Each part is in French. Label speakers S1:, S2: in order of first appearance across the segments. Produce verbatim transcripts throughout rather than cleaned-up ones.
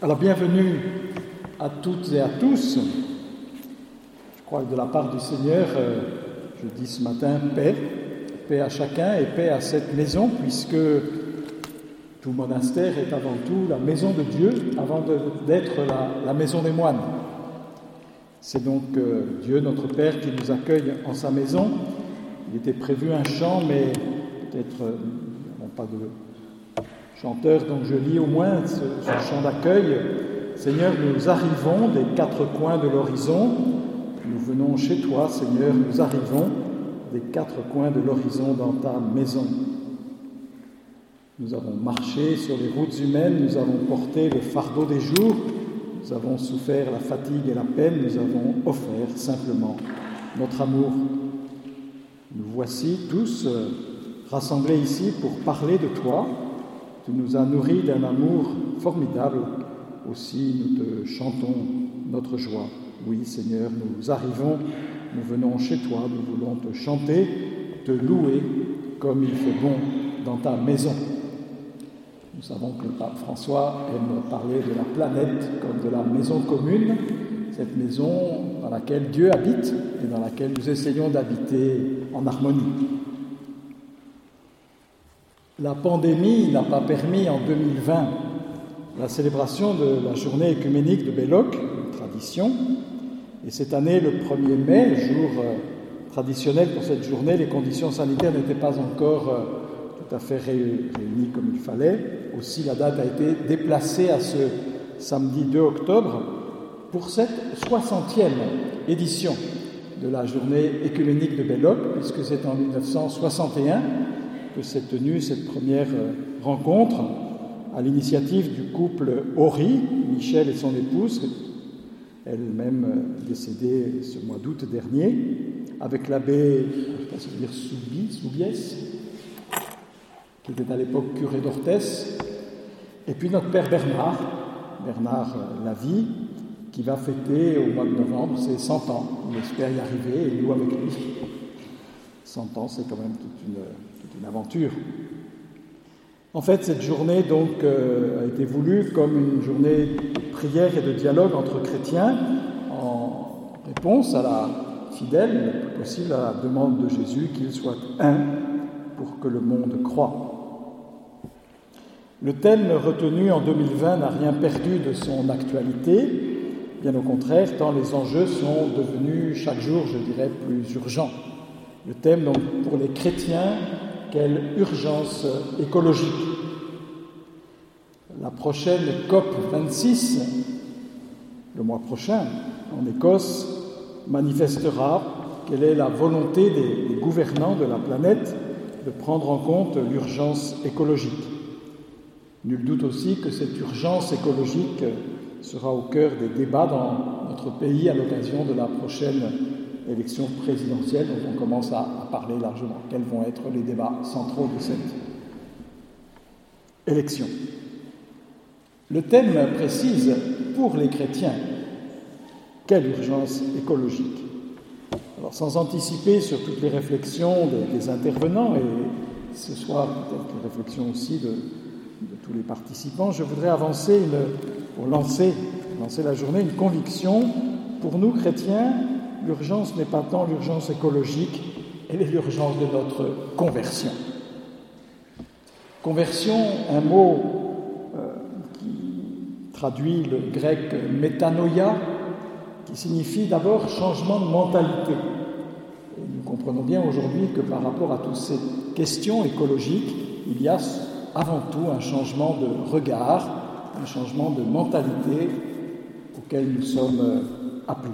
S1: Alors, bienvenue à toutes et à tous. Je crois que de la part du Seigneur, euh, je dis ce matin paix, paix à chacun et paix à cette maison, puisque tout monastère est avant tout la maison de Dieu, avant de, d'être la, la maison des moines. C'est donc euh, Dieu, notre Père, qui nous accueille en sa maison. Il était prévu un chant, mais peut-être euh, non pas de chanteur, donc je lis au moins ce, ce chant d'accueil. Seigneur, nous arrivons des quatre coins de l'horizon. Nous venons chez toi, Seigneur, nous arrivons des quatre coins de l'horizon dans ta maison. Nous avons marché sur les routes humaines, nous avons porté le fardeau des jours, nous avons souffert la fatigue et la peine, nous avons offert simplement notre amour. Nous voici tous rassemblés ici pour parler de toi. Tu nous as nourris d'un amour formidable. Aussi, nous te chantons notre joie. Oui, Seigneur, nous arrivons, nous venons chez toi, nous voulons te chanter, te louer comme il fait bon dans ta maison. Nous savons que le pape François aime parler de la planète comme de la maison commune, cette maison dans laquelle Dieu habite et dans laquelle nous essayons d'habiter en harmonie. La pandémie n'a pas permis en deux mille vingt la célébration de la journée écuménique de Belloc, une tradition, et cette année, le premier mai, jour euh, traditionnel pour cette journée, les conditions sanitaires n'étaient pas encore euh, tout à fait réunies comme il fallait. Aussi, la date a été déplacée à ce samedi deux octobre pour cette soixantième édition de la journée écuménique de Belloc, puisque c'est en mille neuf cent soixante et un que s'est tenue cette première rencontre à l'initiative du couple Horry, Michel et son épouse, elle-même décédée ce mois d'août dernier, avec l'abbé, je ne sais pas si je veux dire Soubi, Soubiès, qui était à l'époque curé d'Orthès, et puis notre père Bernard, Bernard Lavie, qui va fêter au mois de novembre ses cent ans. On espère y arriver et nous avec lui. cent ans, c'est quand même toute une, toute une aventure. En fait, cette journée donc euh, a été voulue comme une journée de prière et de dialogue entre chrétiens en réponse à la fidèle, le plus possible à la demande de Jésus qu'il soit un pour que le monde croie. Le thème retenu en deux mille vingt n'a rien perdu de son actualité, bien au contraire, tant les enjeux sont devenus chaque jour, je dirais, plus urgents. Le thème, donc, pour les chrétiens, quelle urgence écologique. La prochaine C O P vingt-six, le mois prochain, en Écosse, manifestera quelle est la volonté des, des gouvernants de la planète de prendre en compte l'urgence écologique. Nul doute aussi que cette urgence écologique sera au cœur des débats dans notre pays à l'occasion de la prochaine élection présidentielle dont on commence à, à parler largement. Quels vont être les débats centraux de cette élection? Le thème précise pour les chrétiens quelle urgence écologique. Alors, sans anticiper sur toutes les réflexions des, des intervenants et ce soir peut-être les réflexions aussi de, de tous les participants, je voudrais avancer une, pour lancer, lancer la journée une conviction. Pour nous chrétiens, l'urgence n'est pas tant l'urgence écologique, elle est l'urgence de notre conversion. Conversion, un mot euh, qui traduit le grec métanoïa, qui signifie d'abord changement de mentalité. Et nous comprenons bien aujourd'hui que par rapport à toutes ces questions écologiques, il y a avant tout un changement de regard, un changement de mentalité auquel nous sommes appelés.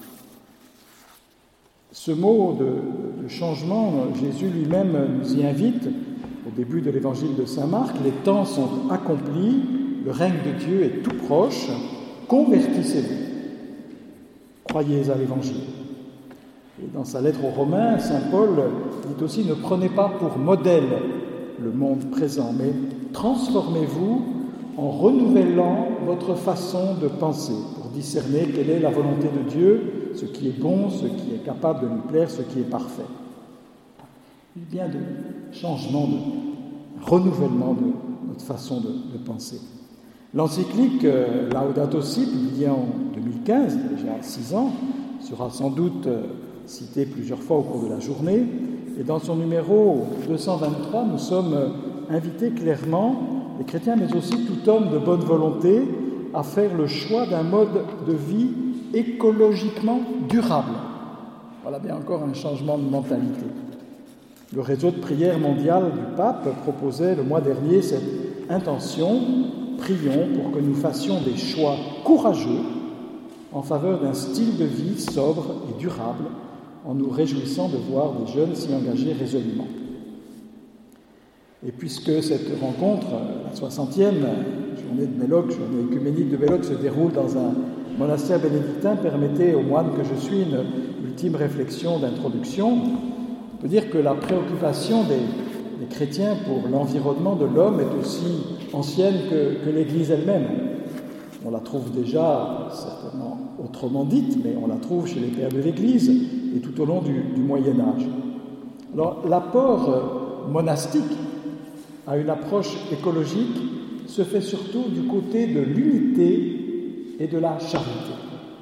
S1: Ce mot de, de changement, Jésus lui-même nous y invite au début de l'évangile de saint Marc. Les temps sont accomplis, le règne de Dieu est tout proche, convertissez-vous, croyez à l'évangile. Et dans sa lettre aux Romains, saint Paul dit aussi, ne prenez pas pour modèle le monde présent, mais transformez-vous en renouvelant votre façon de penser pour discerner quelle est la volonté de Dieu, ce qui est bon, ce qui est capable de nous plaire, ce qui est parfait. Il y a de changement, de renouvellement de notre façon de, de penser. L'encyclique euh, Laudato Si, publiée en deux mille quinze, déjà six ans, sera sans doute euh, citée plusieurs fois au cours de la journée. Et dans son numéro deux cent vingt-trois, nous sommes invités clairement, les chrétiens, mais aussi tout homme de bonne volonté, à faire le choix d'un mode de vie écologiquement durable. Voilà bien encore un changement de mentalité. Le réseau de prière mondial du pape proposait le mois dernier cette intention: prions pour que nous fassions des choix courageux en faveur d'un style de vie sobre et durable, en nous réjouissant de voir des jeunes s'y engager résolument. Et puisque cette rencontre, la soixantième journée de Belloc, journée œcuménique de Belloc, se déroule dans un monastère bénédictin, permettez aux moines que je suis une ultime réflexion d'introduction. On peut dire que la préoccupation des, des chrétiens pour l'environnement de l'homme est aussi ancienne que, que l'Église elle-même. On la trouve déjà certainement autrement dite, mais on la trouve chez les pères de l'Église et tout au long du, du Moyen-Âge. Alors, l'apport monastique à une approche écologique se fait surtout du côté de l'unité et de la charité.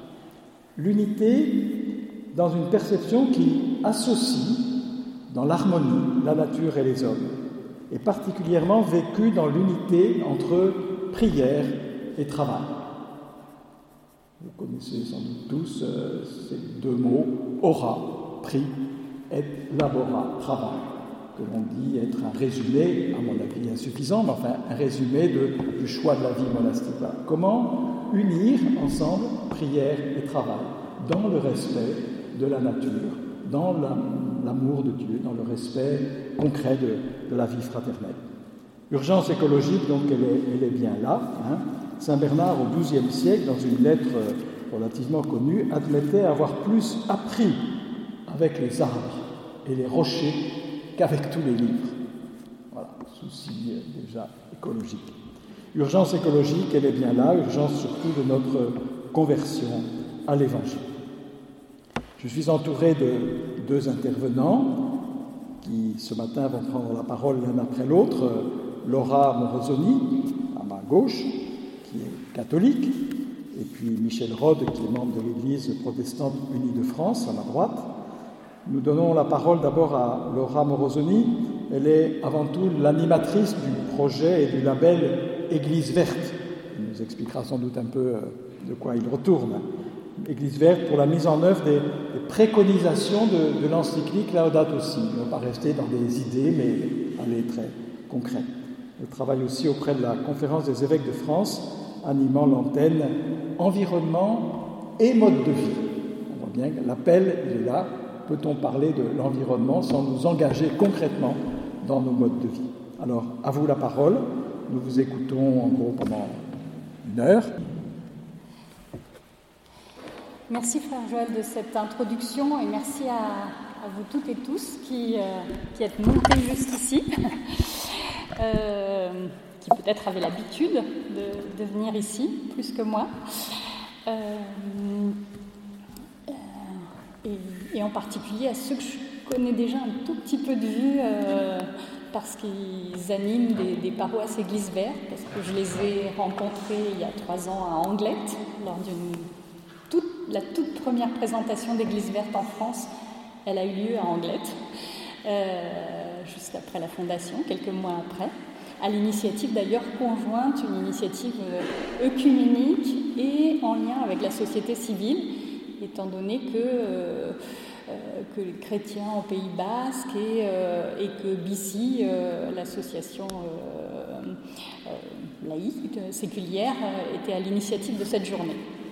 S1: L'unité dans une perception qui associe dans l'harmonie la nature et les hommes, et particulièrement vécue dans l'unité entre prière et travail. Vous connaissez sans doute tous euh, ces deux mots, ora, pri, et labora, travail, que l'on dit être un résumé, à mon avis insuffisant, mais enfin un résumé de, du choix de la vie monastique. Voilà. Comment unir ensemble prière et travail dans le respect de la nature, dans la, l'amour de Dieu, dans le respect concret de, de la vie fraternelle. Urgence écologique, donc, elle est, elle est bien là. Hein. Saint Bernard, au douzième siècle, dans une lettre relativement connue, admettait avoir plus appris avec les arbres et les rochers qu'avec tous les livres. Voilà, souci déjà écologique. Urgence écologique, elle est bien là, urgence surtout de notre conversion à l'Évangile. Je suis entouré de deux intervenants qui, ce matin, vont prendre la parole l'un après l'autre. Laura Morosoni, à ma gauche, qui est catholique, et puis Michel Rode, qui est membre de l'Église protestante unie de France, à ma droite. Nous donnons la parole d'abord à Laura Morosoni. Elle est avant tout l'animatrice du projet et du label Église verte. Elle nous expliquera sans doute un peu de quoi il retourne. Église verte pour la mise en œuvre des, des préconisations de, de l'encyclique Laudato Si. Ne pas rester dans des idées, mais aller très concret. Elle travaille aussi auprès de la Conférence des évêques de France, animant l'antenne environnement et mode de vie. On voit bien que l'appel, il est là. Peut-on parler de l'environnement sans nous engager concrètement dans nos modes de vie? Alors, à vous la parole. Nous vous écoutons en gros pendant une heure.
S2: Merci frère Joël de cette introduction et merci à, à vous toutes et tous qui, euh, qui êtes montés jusqu'ici, euh, qui peut-être avaient l'habitude de, de venir ici, plus que moi. Euh, euh, et, et en particulier à ceux que je connais déjà un tout petit peu de vue euh, parce qu'ils animent des, des paroisses Église verte, parce que je les ai rencontrés il y a trois ans à Anglette, lors d'une toute, la toute première présentation d'Église verte en France. Elle a eu lieu à Anglette, euh, juste après la fondation, quelques mois après, à l'initiative d'ailleurs conjointe, une initiative œcuménique et en lien avec la société civile, étant donné que, euh, euh, que les chrétiens au Pays Basque et, euh, et que B C, euh, l'association euh, euh, laïque, séculière, euh, était à l'initiative de cette journée.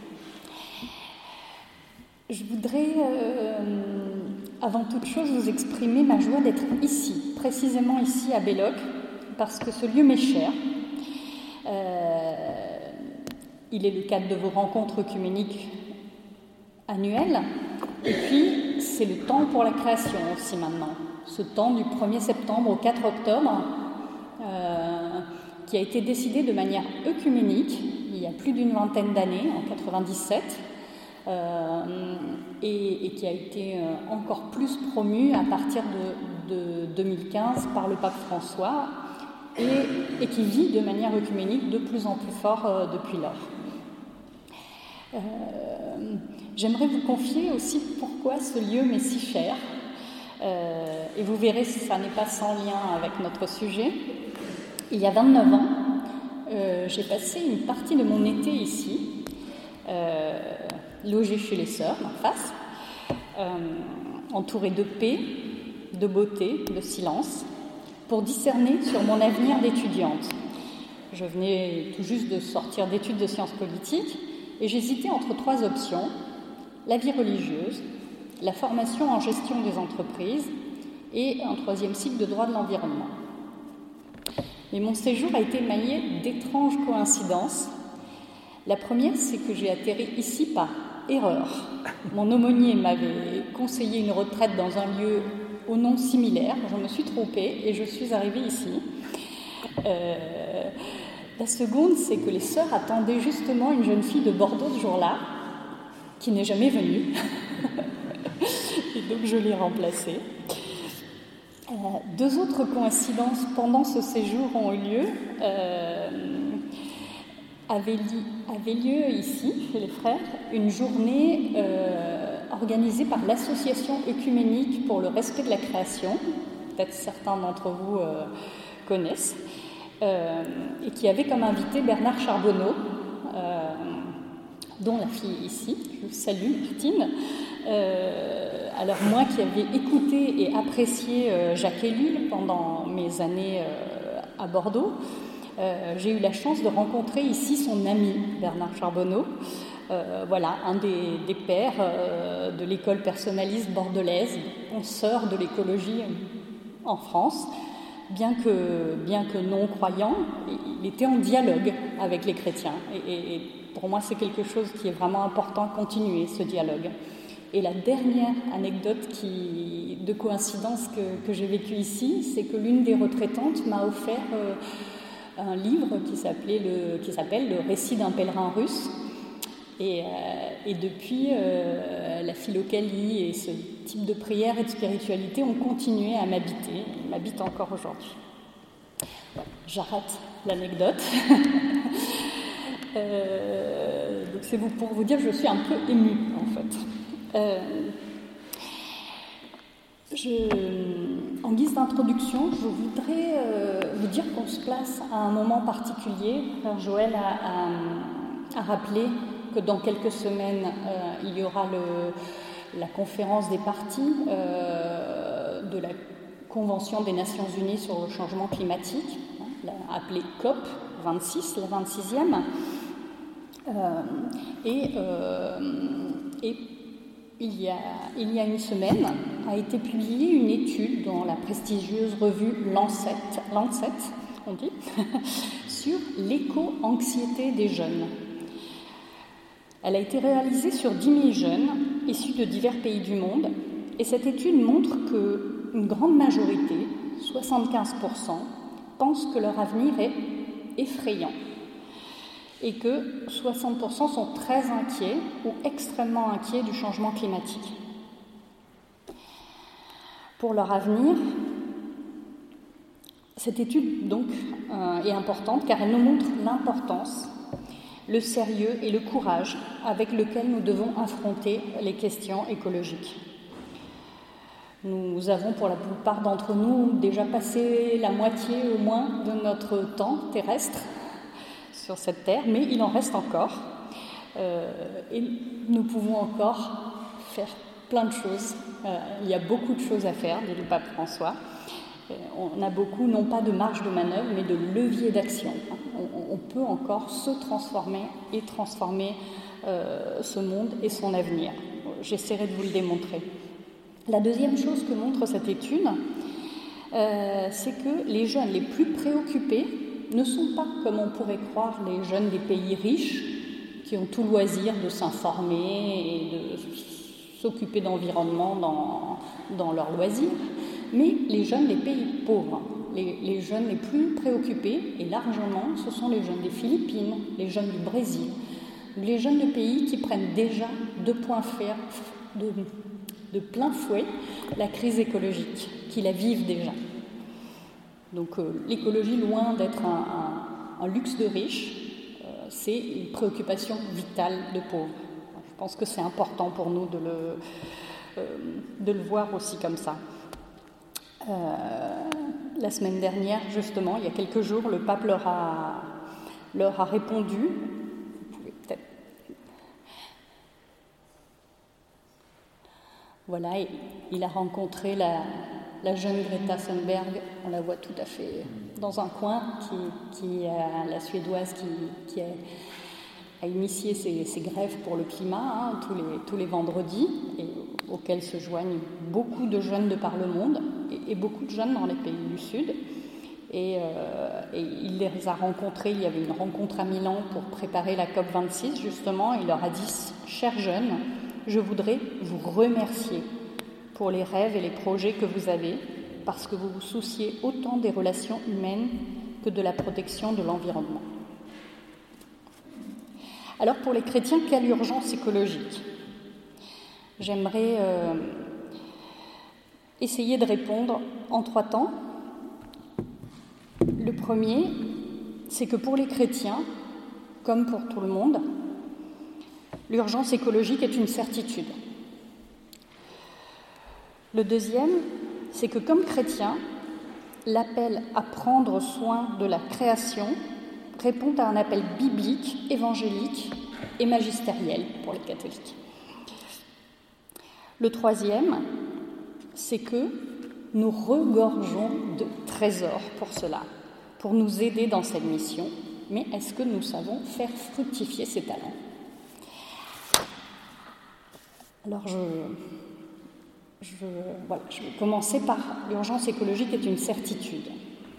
S2: Je voudrais, euh, avant toute chose, vous exprimer ma joie d'être ici, précisément ici à Belloc, parce que ce lieu m'est cher. Euh, il est le cadre de vos rencontres œcuméniques annuelles, et puis c'est le temps pour la création aussi maintenant. Ce temps du premier septembre au quatre octobre, euh, qui a été décidé de manière œcuménique il y a plus d'une vingtaine d'années, en quatre-vingt-dix-sept, Euh, et, et qui a été euh, encore plus promu à partir de, de deux mille quinze par le pape François, et, et qui vit de manière œcuménique de plus en plus fort euh, depuis lors. Euh, j'aimerais vous confier aussi pourquoi ce lieu m'est si cher, euh, et vous verrez si ça n'est pas sans lien avec notre sujet. Il y a vingt-neuf ans, euh, j'ai passé une partie de mon été ici, euh, logée chez les sœurs, en face, euh, entourée de paix, de beauté, de silence, pour discerner sur mon avenir d'étudiante. Je venais tout juste de sortir d'études de sciences politiques et j'hésitais entre trois options: la vie religieuse, la formation en gestion des entreprises et un troisième cycle de droit de l'environnement. Mais mon séjour a été émaillé d'étranges coïncidences. La première, c'est que j'ai atterri ici par erreur. Mon aumônier m'avait conseillé une retraite dans un lieu au nom similaire. Je me suis trompée et je suis arrivée ici. Euh, la seconde, c'est que les sœurs attendaient justement une jeune fille de Bordeaux ce jour-là, qui n'est jamais venue. Et donc je l'ai remplacée. Euh, deux autres coïncidences pendant ce séjour ont eu lieu. Euh, avait, li, avait lieu ici, chez les frères, une journée euh, organisée par l'Association œcuménique pour le respect de la création, peut-être certains d'entre vous euh, connaissent, euh, et qui avait comme invité Bernard Charbonneau, euh, dont la fille est ici, je vous salue Martine. Euh, alors moi qui avais écouté et apprécié euh, Jacques Ellul pendant mes années euh, à Bordeaux, euh, j'ai eu la chance de rencontrer ici son ami Bernard Charbonneau, euh, voilà, un des, des pères euh, de l'école personnaliste bordelaise, penseur de l'écologie en France. Bien que, bien que non croyant, il était en dialogue avec les chrétiens. Et, et, et pour moi, c'est quelque chose qui est vraiment important, continuer ce dialogue. Et la dernière anecdote qui, de coïncidence que, que j'ai vécue ici, c'est que l'une des retraitantes m'a offert euh, un livre qui, s'appelait le, qui s'appelle « Le récit d'un pèlerin russe ». Et, euh, et depuis, euh, la philocallie et ce type de prière et de spiritualité ont continué à m'habiter, ils m'habitent encore aujourd'hui. Voilà, j'arrête l'anecdote. euh, donc c'est pour vous dire que je suis un peu émue, en fait. Euh, je, en guise d'introduction, je voudrais euh, vous dire qu'on se place à un moment particulier. Frère Joël a, a, a rappelé que dans quelques semaines, euh, il y aura le, la conférence des parties euh, de la Convention des Nations Unies sur le changement climatique, hein, appelée COP vingt-six, la vingt-sixième. Euh, et, euh, et il y, a, il y a une semaine a été publiée une étude dans la prestigieuse revue Lancet, Lancet on dit, sur l'éco-anxiété des jeunes. Elle a été réalisée sur dix mille jeunes issus de divers pays du monde et cette étude montre qu'une grande majorité, soixante-quinze pour cent, pensent que leur avenir est effrayant et que soixante pour cent sont très inquiets ou extrêmement inquiets du changement climatique. Pour leur avenir, cette étude donc euh, est importante car elle nous montre l'importance, le sérieux et le courage avec lequel nous devons affronter les questions écologiques. Nous avons pour la plupart d'entre nous déjà passé la moitié au moins de notre temps terrestre sur cette terre, mais il en reste encore. Euh, et nous pouvons encore faire plein de choses. Euh, il y a beaucoup de choses à faire, dit le pape François. On a beaucoup, non pas de marge de manœuvre, mais de levier d'action. On, on peut encore se transformer et transformer euh, ce monde et son avenir. J'essaierai de vous le démontrer. La deuxième chose que montre cette étude, euh, c'est que les jeunes les plus préoccupés ne sont pas, comme on pourrait croire, les jeunes des pays riches qui ont tout loisir de s'informer et de s'occuper d'environnement dans, dans leurs loisirs, mais les jeunes des pays pauvres. Les, les jeunes les plus préoccupés, et largement, ce sont les jeunes des Philippines, les jeunes du Brésil, les jeunes de pays qui prennent déjà de, point fer, de, de plein fouet la crise écologique, qui la vivent déjà. Donc euh, l'écologie, loin d'être un, un, un luxe de riches, euh, c'est une préoccupation vitale de pauvres. Je pense que c'est important pour nous de le, euh, de le voir aussi comme ça. Euh, la semaine dernière, justement, il y a quelques jours, le pape leur a, leur a répondu. Vous pouvez peut-être... Voilà, et il a rencontré la, la jeune Greta Thunberg, on la voit tout à fait dans un coin, qui, qui est la Suédoise qui, qui a, a initié ces, ces grèves pour le climat hein, tous, les, tous les vendredis, et auxquels se joignent beaucoup de jeunes de par le monde, et, et beaucoup de jeunes dans les pays du Sud. Et, euh, et il les a rencontrés, il y avait une rencontre à Milan pour préparer la COP vingt-six, justement, il leur a dit « Chers jeunes, je voudrais vous remercier pour les rêves et les projets que vous avez, parce que vous vous souciez autant des relations humaines que de la protection de l'environnement. » Alors pour les chrétiens, quelle urgence écologique ? J'aimerais euh, essayer de répondre en trois temps. Le premier, c'est que pour les chrétiens, comme pour tout le monde, l'urgence écologique est une certitude. Le deuxième, c'est que comme chrétiens, l'appel à prendre soin de la création répond à un appel biblique, évangélique et magistériel pour les catholiques. Le troisième, c'est que nous regorgeons de trésors pour cela, pour nous aider dans cette mission. Mais est-ce que nous savons faire fructifier ces talents ? Alors, je, je, voilà, je vais commencer par l'urgence écologique est une certitude.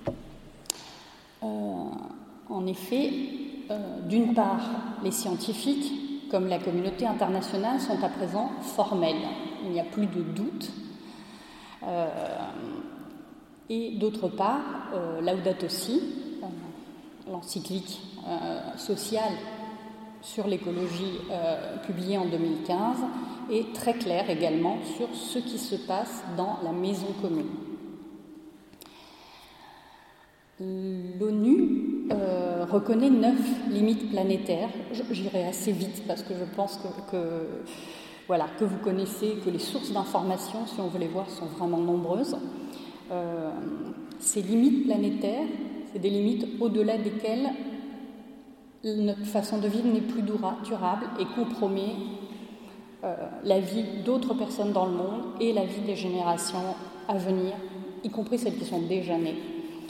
S2: Euh, en effet, euh, d'une part, les scientifiques, comme la communauté internationale, sont à présent formels. Il n'y a plus de doute. Euh, et d'autre part, euh, Laudato Si, euh, l'encyclique euh, sociale sur l'écologie euh, publiée en deux mille quinze, est très clair également sur ce qui se passe dans la maison commune. L'ONU euh, reconnaît neuf limites planétaires. J'irai assez vite parce que je pense que, que, voilà, que vous connaissez, que les sources d'information, si on veut les voir, sont vraiment nombreuses. Euh, ces limites planétaires, c'est des limites au-delà desquelles notre façon de vivre n'est plus durable et compromet euh, la vie d'autres personnes dans le monde et la vie des générations à venir, y compris celles qui sont déjà nées.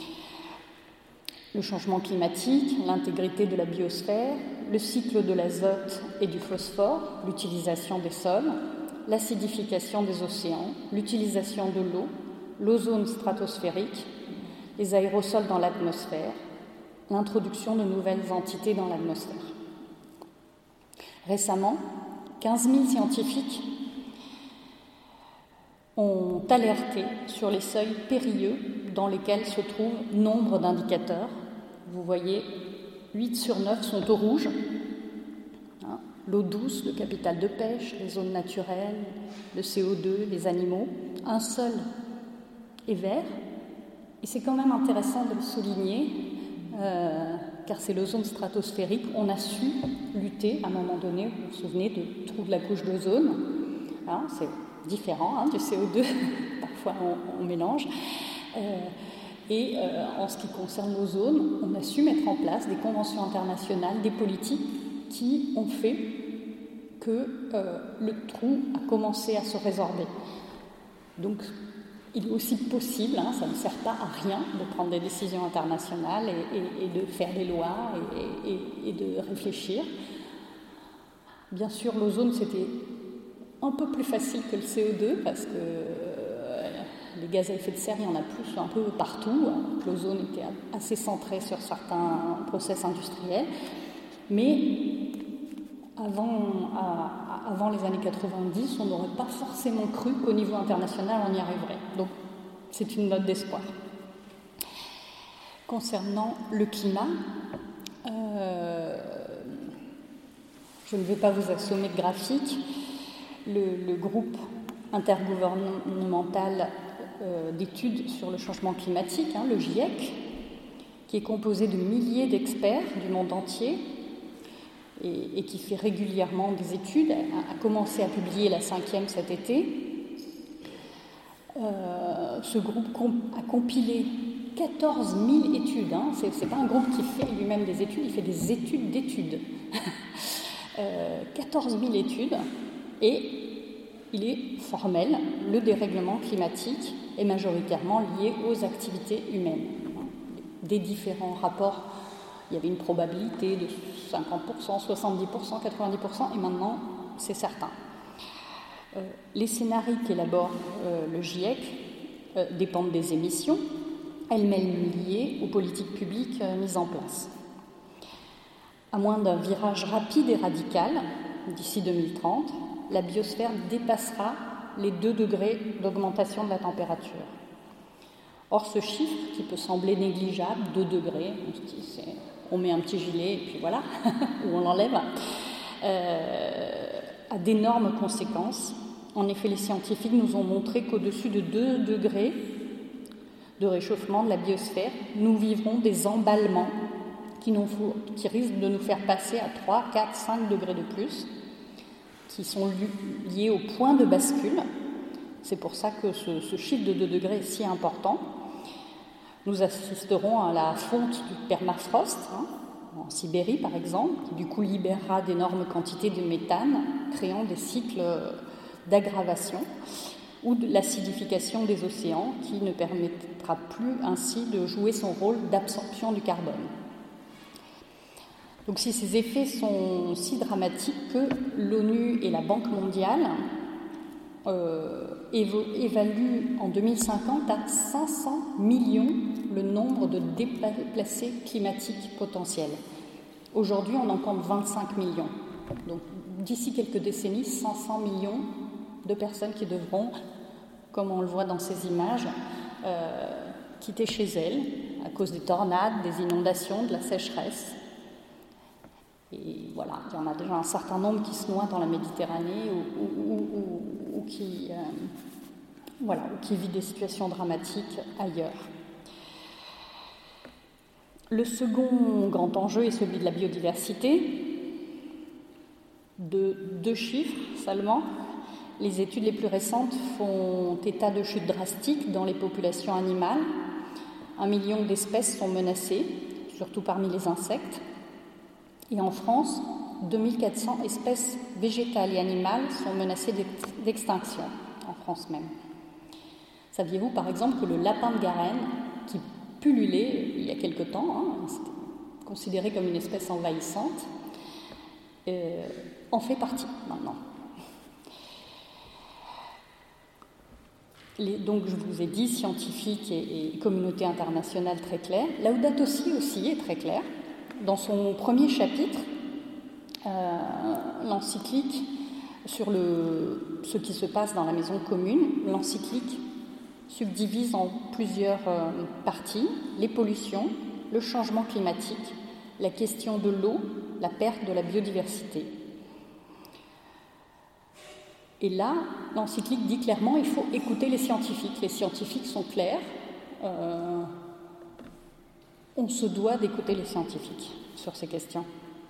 S2: Le changement climatique, l'intégrité de la biosphère, le cycle de l'azote et du phosphore, l'utilisation des sols, l'acidification des océans, l'utilisation de l'eau, l'ozone stratosphérique, les aérosols dans l'atmosphère, l'introduction de nouvelles entités dans l'atmosphère. Récemment, quinze mille scientifiques ont alerté sur les seuils périlleux dans lesquels se trouvent nombre d'indicateurs. Vous voyez, huit sur neuf sont au rouge. Hein, l'eau douce, le capital de pêche, les zones naturelles, le C O deux, les animaux. Un seul est vert. Et c'est quand même intéressant de le souligner, euh, car c'est l'ozone stratosphérique. On a su lutter, à un moment donné, vous vous souvenez, du trou de la couche d'ozone. Hein, c'est différent hein, du C O deux, parfois on, on mélange. Euh, et euh, en ce qui concerne l'ozone, on a su mettre en place des conventions internationales, des politiques qui ont fait que euh, le trou a commencé à se résorber. Donc, il est aussi possible, hein, ça ne sert pas à rien de prendre des décisions internationales et, et, et de faire des lois et, et, et de réfléchir. Bien sûr, l'ozone, c'était un peu plus facile que le C O deux parce que euh, les gaz à effet de serre, il y en a plus un peu partout. L'ozone était assez centré sur certains process industriels. Mais avant, à, avant les années quatre-vingt-dix, on n'aurait pas forcément cru qu'au niveau international, on y arriverait. Donc, c'est une note d'espoir. Concernant le climat, euh, je ne vais pas vous assommer de graphiques. Le, le groupe intergouvernemental euh, d'études sur le changement climatique, hein, le GIEC, qui est composé de milliers d'experts du monde entier et, et qui fait régulièrement des études, a, a commencé à publier la cinquième cet été. Euh, ce groupe com- a compilé quatorze mille études. Hein. Ce n'est pas un groupe qui fait lui-même des études, il fait des études d'études. euh, quatorze mille études, et il est formel, le dérèglement climatique est majoritairement lié aux activités humaines. Des différents rapports, il y avait une probabilité de cinquante pour cent, soixante-dix pour cent, quatre-vingt-dix pour cent, et maintenant c'est certain. Euh, les scénarios qu'élabore euh, le GIEC euh, dépendent des émissions, elles-mêmes liées aux politiques publiques euh, mises en place. À moins d'un virage rapide et radical, d'ici deux mille trente, la biosphère dépassera les deux degrés d'augmentation de la température. Or, ce chiffre, qui peut sembler négligeable, deux degrés, on se dit, c'est, on met un petit gilet et puis voilà, ou on l'enlève, euh, a d'énormes conséquences. En effet, les scientifiques nous ont montré qu'au-dessus de deux degrés de réchauffement de la biosphère, nous vivrons des emballements qui, nous, qui risquent de nous faire passer à trois, quatre, cinq degrés de plus, qui sont liés au point de bascule. C'est pour ça que ce, ce chiffre de deux degrés est si important. Nous assisterons à la fonte du permafrost, hein, en Sibérie par exemple, qui du coup libérera d'énormes quantités de méthane, créant des cycles d'aggravation, ou de l'acidification des océans, qui ne permettra plus ainsi de jouer son rôle d'absorption du carbone. Donc si ces effets sont si dramatiques que l'ONU et la Banque mondiale euh, évaluent en deux mille cinquante à cinq cents millions le nombre de déplacés climatiques potentiels. Aujourd'hui, on en compte vingt-cinq millions. Donc d'ici quelques décennies, cinq cents millions de personnes qui devront, comme on le voit dans ces images, euh, quitter chez elles à cause des tornades, des inondations, de la sécheresse. Et voilà, il y en a déjà un certain nombre qui se noient dans la Méditerranée ou, ou, ou, ou, ou qui, euh, voilà, ou qui vivent des situations dramatiques ailleurs. Le second grand enjeu est celui de la biodiversité. De deux chiffres seulement. Les études les plus récentes font état de chutes drastiques dans les populations animales. Un million d'espèces sont menacées, surtout parmi les insectes. Et en France, deux mille quatre cents espèces végétales et animales sont menacées d'extinction, en France même. Saviez-vous par exemple que le lapin de Garenne, qui pullulait il y a quelque temps, hein, c'était considéré comme une espèce envahissante, euh, en fait partie maintenant. Les, donc je vous ai dit, scientifiques et, et communauté internationale très claire. Laudato Si aussi est très clair. Dans son premier chapitre, euh, l'encyclique sur le, ce qui se passe dans la maison commune, l'encyclique subdivise en plusieurs euh, parties les pollutions, le changement climatique, la question de l'eau, la perte de la biodiversité. Et là, l'encyclique dit clairement qu'il faut écouter les scientifiques. Les scientifiques sont clairs. Euh, on se doit d'écouter les scientifiques sur ces questions.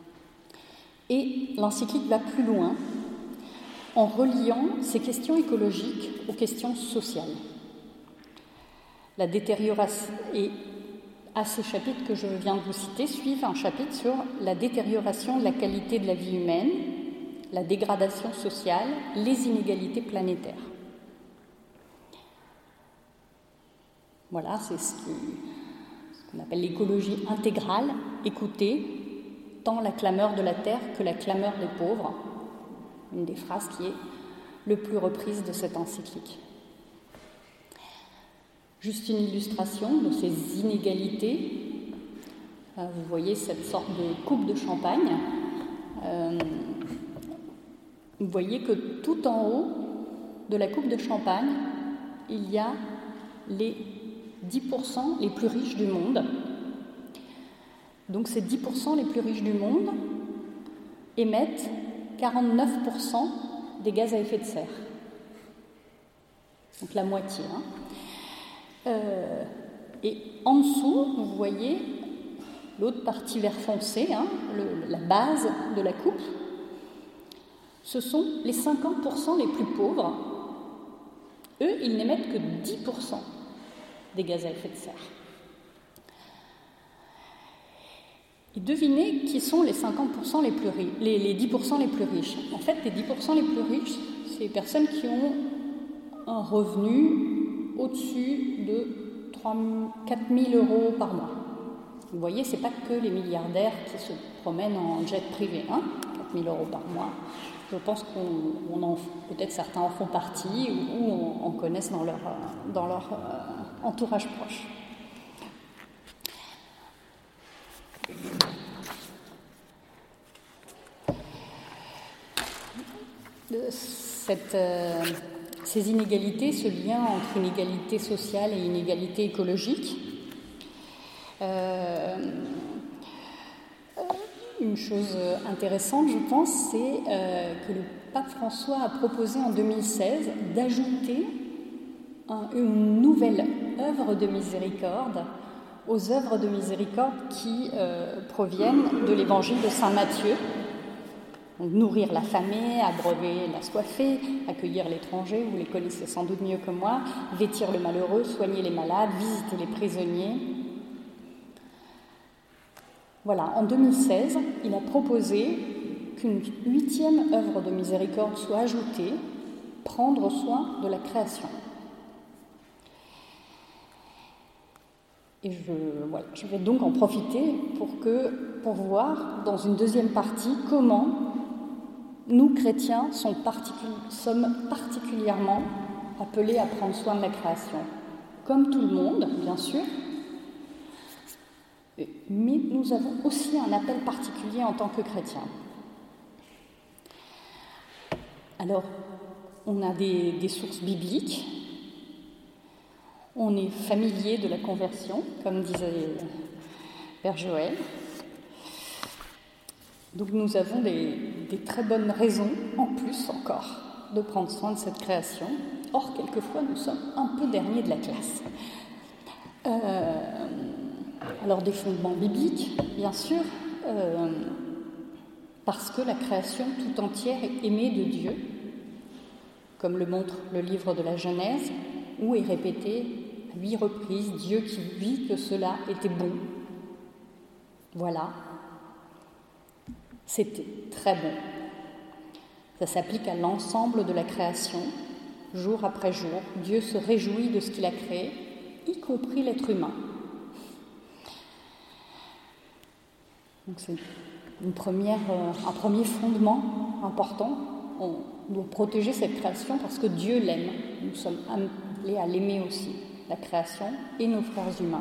S2: Et l'encyclique va plus loin en reliant ces questions écologiques aux questions sociales. La détérioration, et à ces chapitres que je viens de vous citer, suivent un chapitre sur la détérioration de la qualité de la vie humaine, la dégradation sociale, les inégalités planétaires. Voilà, c'est ce, qui, ce qu'on appelle l'écologie intégrale, écouter tant la clameur de la terre que la clameur des pauvres, une des phrases qui est le plus reprise de cette encyclique. Juste une illustration de ces inégalités. Vous voyez cette sorte de coupe de champagne. Euh, vous voyez que tout en haut de la coupe de champagne, il y a les dix pour cent les plus riches du monde. Donc ces dix pour cent les plus riches du monde émettent quarante-neuf pour cent des gaz à effet de serre. Donc la moitié. Hein. Euh, et en dessous, vous voyez l'autre partie vert foncé, hein, le, la base de la coupe. Ce sont les cinquante pour cent les plus pauvres. Eux, ils n'émettent que dix pour cent des gaz à effet de serre. Et devinez qui sont les cinquante pour cent les plus riches, les, les dix pour cent les plus riches. En fait, les dix pour cent les plus riches, c'est les personnes qui ont un revenu au-dessus de quatre mille euros par mois. Vous voyez, ce n'est pas que les milliardaires qui se promènent en jet privé, hein, quatre mille euros par mois. Je pense qu'on on en, peut-être certains en font partie ou, ou en, en connaissent dans leur, dans leur euh, entourage proche. Cette, euh, ces inégalités, ce lien entre inégalité sociale et inégalité écologique, euh, une chose intéressante, je pense, c'est euh, que le pape François a proposé en deux mille seize d'ajouter un, une nouvelle œuvre de miséricorde aux œuvres de miséricorde qui euh, proviennent de l'évangile de saint Matthieu. Donc, nourrir l'affamé, abreuver l'assoiffé, accueillir l'étranger, vous les connaissez sans doute mieux que moi, vêtir le malheureux, soigner les malades, visiter les prisonniers. Voilà, en deux mille seize, il a proposé qu'une huitième œuvre de miséricorde soit ajoutée, prendre soin de la création. Et je, voilà, je vais donc en profiter pour, que, pour voir dans une deuxième partie comment nous, chrétiens, sommes, particuli- sommes particulièrement appelés à prendre soin de la création. Comme tout le monde, bien sûr, mais nous avons aussi un appel particulier en tant que chrétiens. Alors, on a des, des sources bibliques, on est familier de la conversion, comme disait Père Joël. Donc nous avons des, des très bonnes raisons, en plus encore, de prendre soin de cette création. Or, quelquefois, nous sommes un peu derniers de la classe. Euh, alors, des fondements bibliques, bien sûr, euh, parce que la création tout entière est aimée de Dieu, comme le montre le livre de la Genèse, où est répété à huit reprises « Dieu qui vit que cela était bon ». Voilà. C'était très bon. Ça s'applique à l'ensemble de la création. Jour après jour, Dieu se réjouit de ce qu'il a créé, y compris l'être humain. Donc c'est une première, un premier fondement important. On doit protéger cette création parce que Dieu l'aime. Nous sommes appelés à l'aimer aussi, la création et nos frères humains.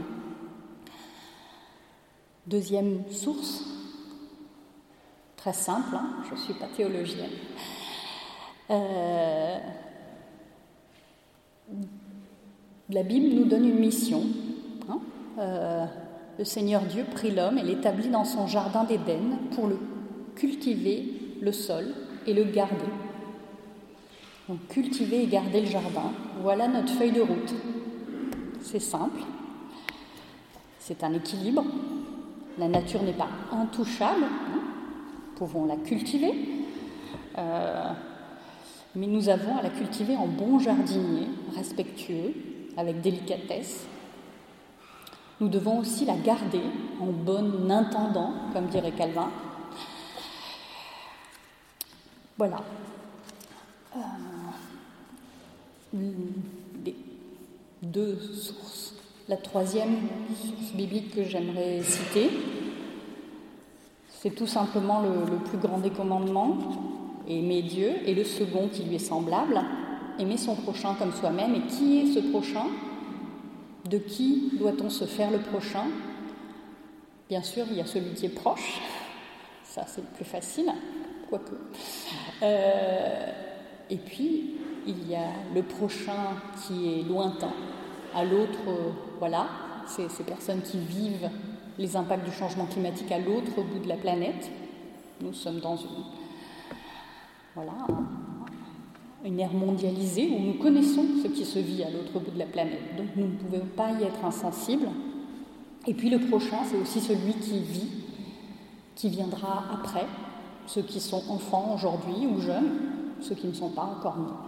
S2: Deuxième source, très simple, hein, je ne suis pas théologienne. Euh, la Bible nous donne une mission. Hein, euh, le Seigneur Dieu prit l'homme et l'établit dans son jardin d'Éden pour le cultiver, le sol, et le garder. Donc cultiver et garder le jardin, voilà notre feuille de route. C'est simple, c'est un équilibre. La nature n'est pas intouchable, hein, nous pouvons la cultiver, euh, mais nous avons à la cultiver en bon jardinier, respectueux, avec délicatesse. Nous devons aussi la garder en bon intendant, comme dirait Calvin. Voilà. Euh, les deux sources. La troisième source biblique que j'aimerais citer, c'est tout simplement le, le plus grand des commandements, aimer Dieu, et le second qui lui est semblable, aimer son prochain comme soi-même. Et qui est ce prochain ? De qui doit-on se faire le prochain ? Bien sûr, il y a celui qui est proche, ça c'est le plus facile, quoique. Euh, et puis, il y a le prochain qui est lointain. À l'autre, euh, voilà, c'est ces personnes qui vivent les impacts du changement climatique à l'autre bout de la planète. Nous sommes dans une, voilà, une ère mondialisée où nous connaissons ce qui se vit à l'autre bout de la planète. Donc nous ne pouvons pas y être insensibles. Et puis le prochain, c'est aussi celui qui vit, qui viendra après, ceux qui sont enfants aujourd'hui ou jeunes, ceux qui ne sont pas encore nés.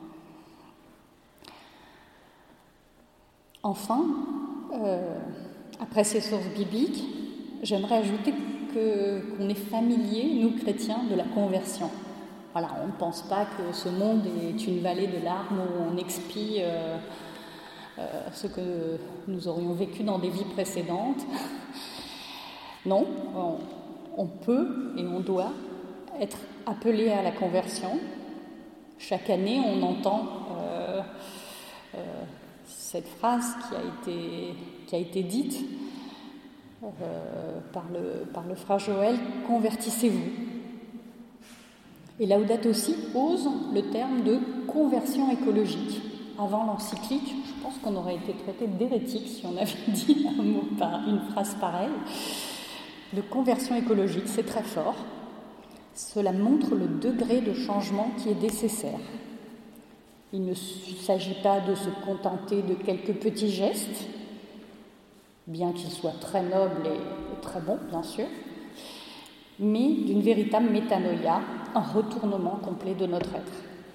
S2: Enfin, euh, après ces sources bibliques, j'aimerais ajouter que, qu'on est familier, nous chrétiens, de la conversion. Voilà, on ne pense pas que ce monde est une vallée de larmes où on expie euh, euh, ce que nous aurions vécu dans des vies précédentes. Non, on, on peut et on doit être appelé à la conversion. Chaque année, on entend euh, euh, cette phrase qui a été, qui a été dite euh, par, le, par le frère Joël, « Convertissez-vous ». Et Laudato Si ose le terme de conversion écologique. Avant l'encyclique, je pense qu'on aurait été traité d'hérétique si on avait dit un mot, une phrase pareille. De conversion écologique, c'est très fort. Cela montre le degré de changement qui est nécessaire. Il ne s'agit pas de se contenter de quelques petits gestes, bien qu'ils soient très nobles et très bons, bien sûr, mais d'une véritable métanoïa, un retournement complet de notre être.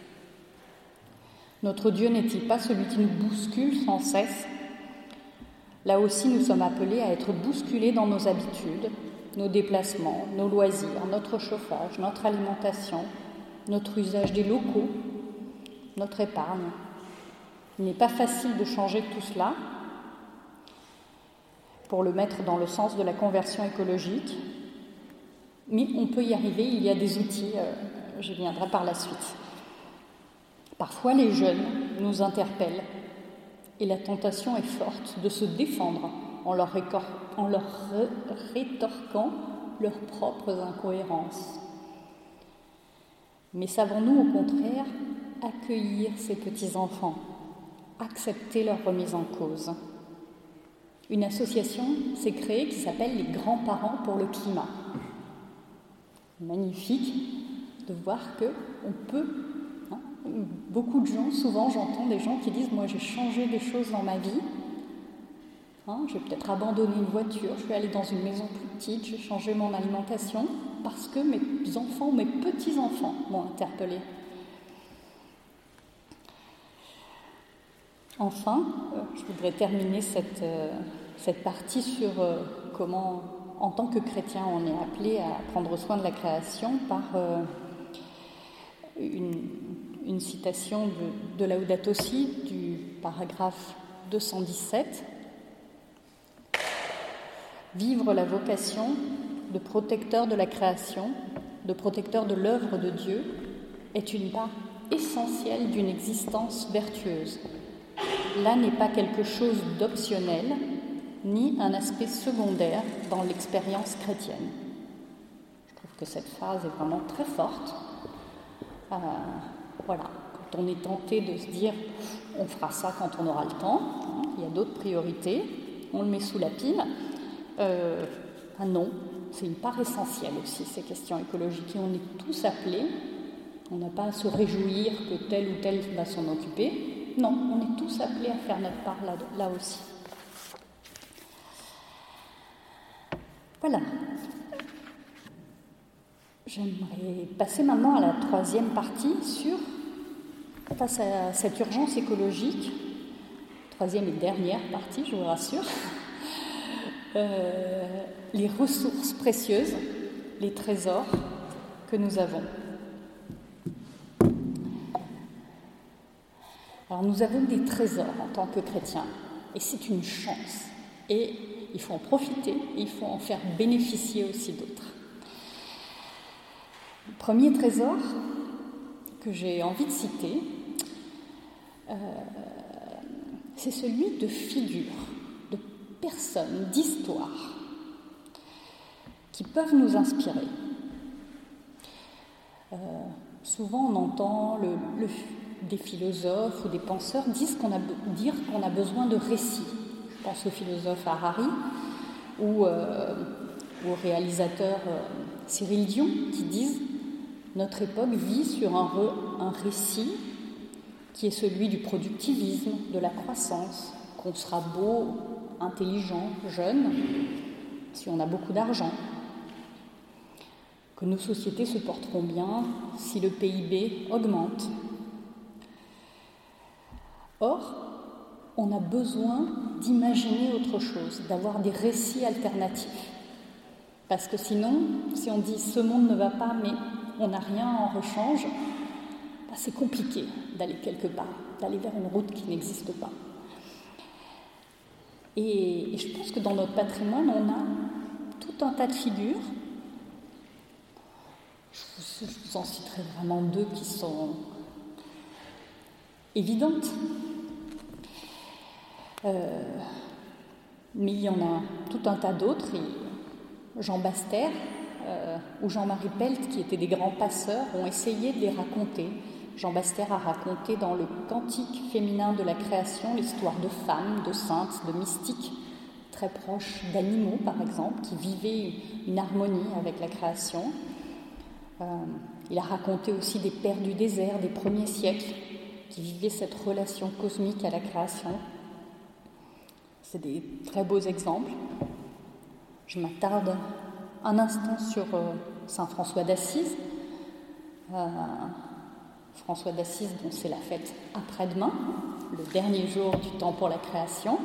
S2: Notre Dieu n'est-il pas celui qui nous bouscule sans cesse ? Là aussi, nous sommes appelés à être bousculés dans nos habitudes, nos déplacements, nos loisirs, notre chauffage, notre alimentation, notre usage des locaux, notre épargne. Il n'est pas facile de changer tout cela pour le mettre dans le sens de la conversion écologique, mais on peut y arriver, il y a des outils, euh, j'y viendrai par la suite. Parfois, les jeunes nous interpellent et la tentation est forte de se défendre en leur, récor- en leur ré- rétorquant leurs propres incohérences. Mais savons-nous au contraire accueillir ces petits-enfants, accepter leur remise en cause ? Une association s'est créée qui s'appelle les grands-parents pour le climat. Magnifique de voir qu'on peut, hein, beaucoup de gens, souvent j'entends des gens qui disent « moi j'ai changé des choses dans ma vie, hein, j'ai peut-être abandonné une voiture, je suis allée dans une maison plus petite, j'ai changé mon alimentation parce que mes enfants, mes petits-enfants m'ont interpellée ». Enfin, euh, je voudrais terminer cette, euh, cette partie sur euh, comment, en tant que chrétien, on est appelé à prendre soin de la création par euh, une, une citation de, de Laudato Si du paragraphe deux cent dix-sept. Vivre la vocation de protecteur de la création, de protecteur de l'œuvre de Dieu, est une part essentielle d'une existence vertueuse. Là n'est pas quelque chose d'optionnel, ni un aspect secondaire dans l'expérience chrétienne. Je trouve que cette phrase est vraiment très forte. Euh, voilà, quand on est tenté de se dire « on fera ça quand on aura le temps hein, », il y a d'autres priorités, on le met sous la pile. Euh, ah non, c'est une part essentielle aussi, ces questions écologiques, et on est tous appelés, on n'a pas à se réjouir que tel ou tel va s'en occuper. Non, on est tous appelés à faire notre part là, là aussi. Voilà. J'aimerais passer maintenant à la troisième partie sur, face à cette urgence écologique, troisième et dernière partie, je vous rassure, euh, les ressources précieuses, les trésors que nous avons. Alors nous avons des trésors en tant que chrétiens, et c'est une chance. Et il faut en profiter, et il faut en faire bénéficier aussi d'autres. Le premier trésor que j'ai envie de citer, euh, c'est celui de figures, de personnes, d'histoires, qui peuvent nous inspirer. Euh, souvent on entend le... le des philosophes ou des penseurs disent qu'on a, dire qu'on a besoin de récits. Je pense au philosophe Harari ou, euh, ou au réalisateur euh, Cyril Dion qui disent Notre époque vit sur un, re, un récit qui est celui du productivisme, de la croissance, qu'on sera beau, intelligent, jeune, si on a beaucoup d'argent, que nos sociétés se porteront bien si le P I B augmente. Or, on a besoin d'imaginer autre chose, d'avoir des récits alternatifs. Parce que sinon, si on dit « ce monde ne va pas, mais on n'a rien en rechange », bah c'est compliqué d'aller quelque part, d'aller vers une route qui n'existe pas. Et, et je pense que dans notre patrimoine, on a tout un tas de figures. Je vous, je vous en citerai vraiment deux qui sont évidentes. Euh, mais il y en a tout un tas d'autres. Et Jean Baster euh, ou Jean-Marie Pelt, qui étaient des grands passeurs, ont essayé de les raconter. Jean Baster a raconté dans le Cantique féminin de la création l'histoire de femmes, de saintes, de mystiques, très proches d'animaux par exemple, qui vivaient une harmonie avec la création. Euh, il a raconté aussi des pères du désert des premiers siècles, qui vivaient cette relation cosmique à la création. C'est des très beaux exemples. Je m'attarde un instant sur euh, saint François d'Assise. Euh, François d'Assise, dont c'est la fête après-demain, le dernier jour du temps pour la création.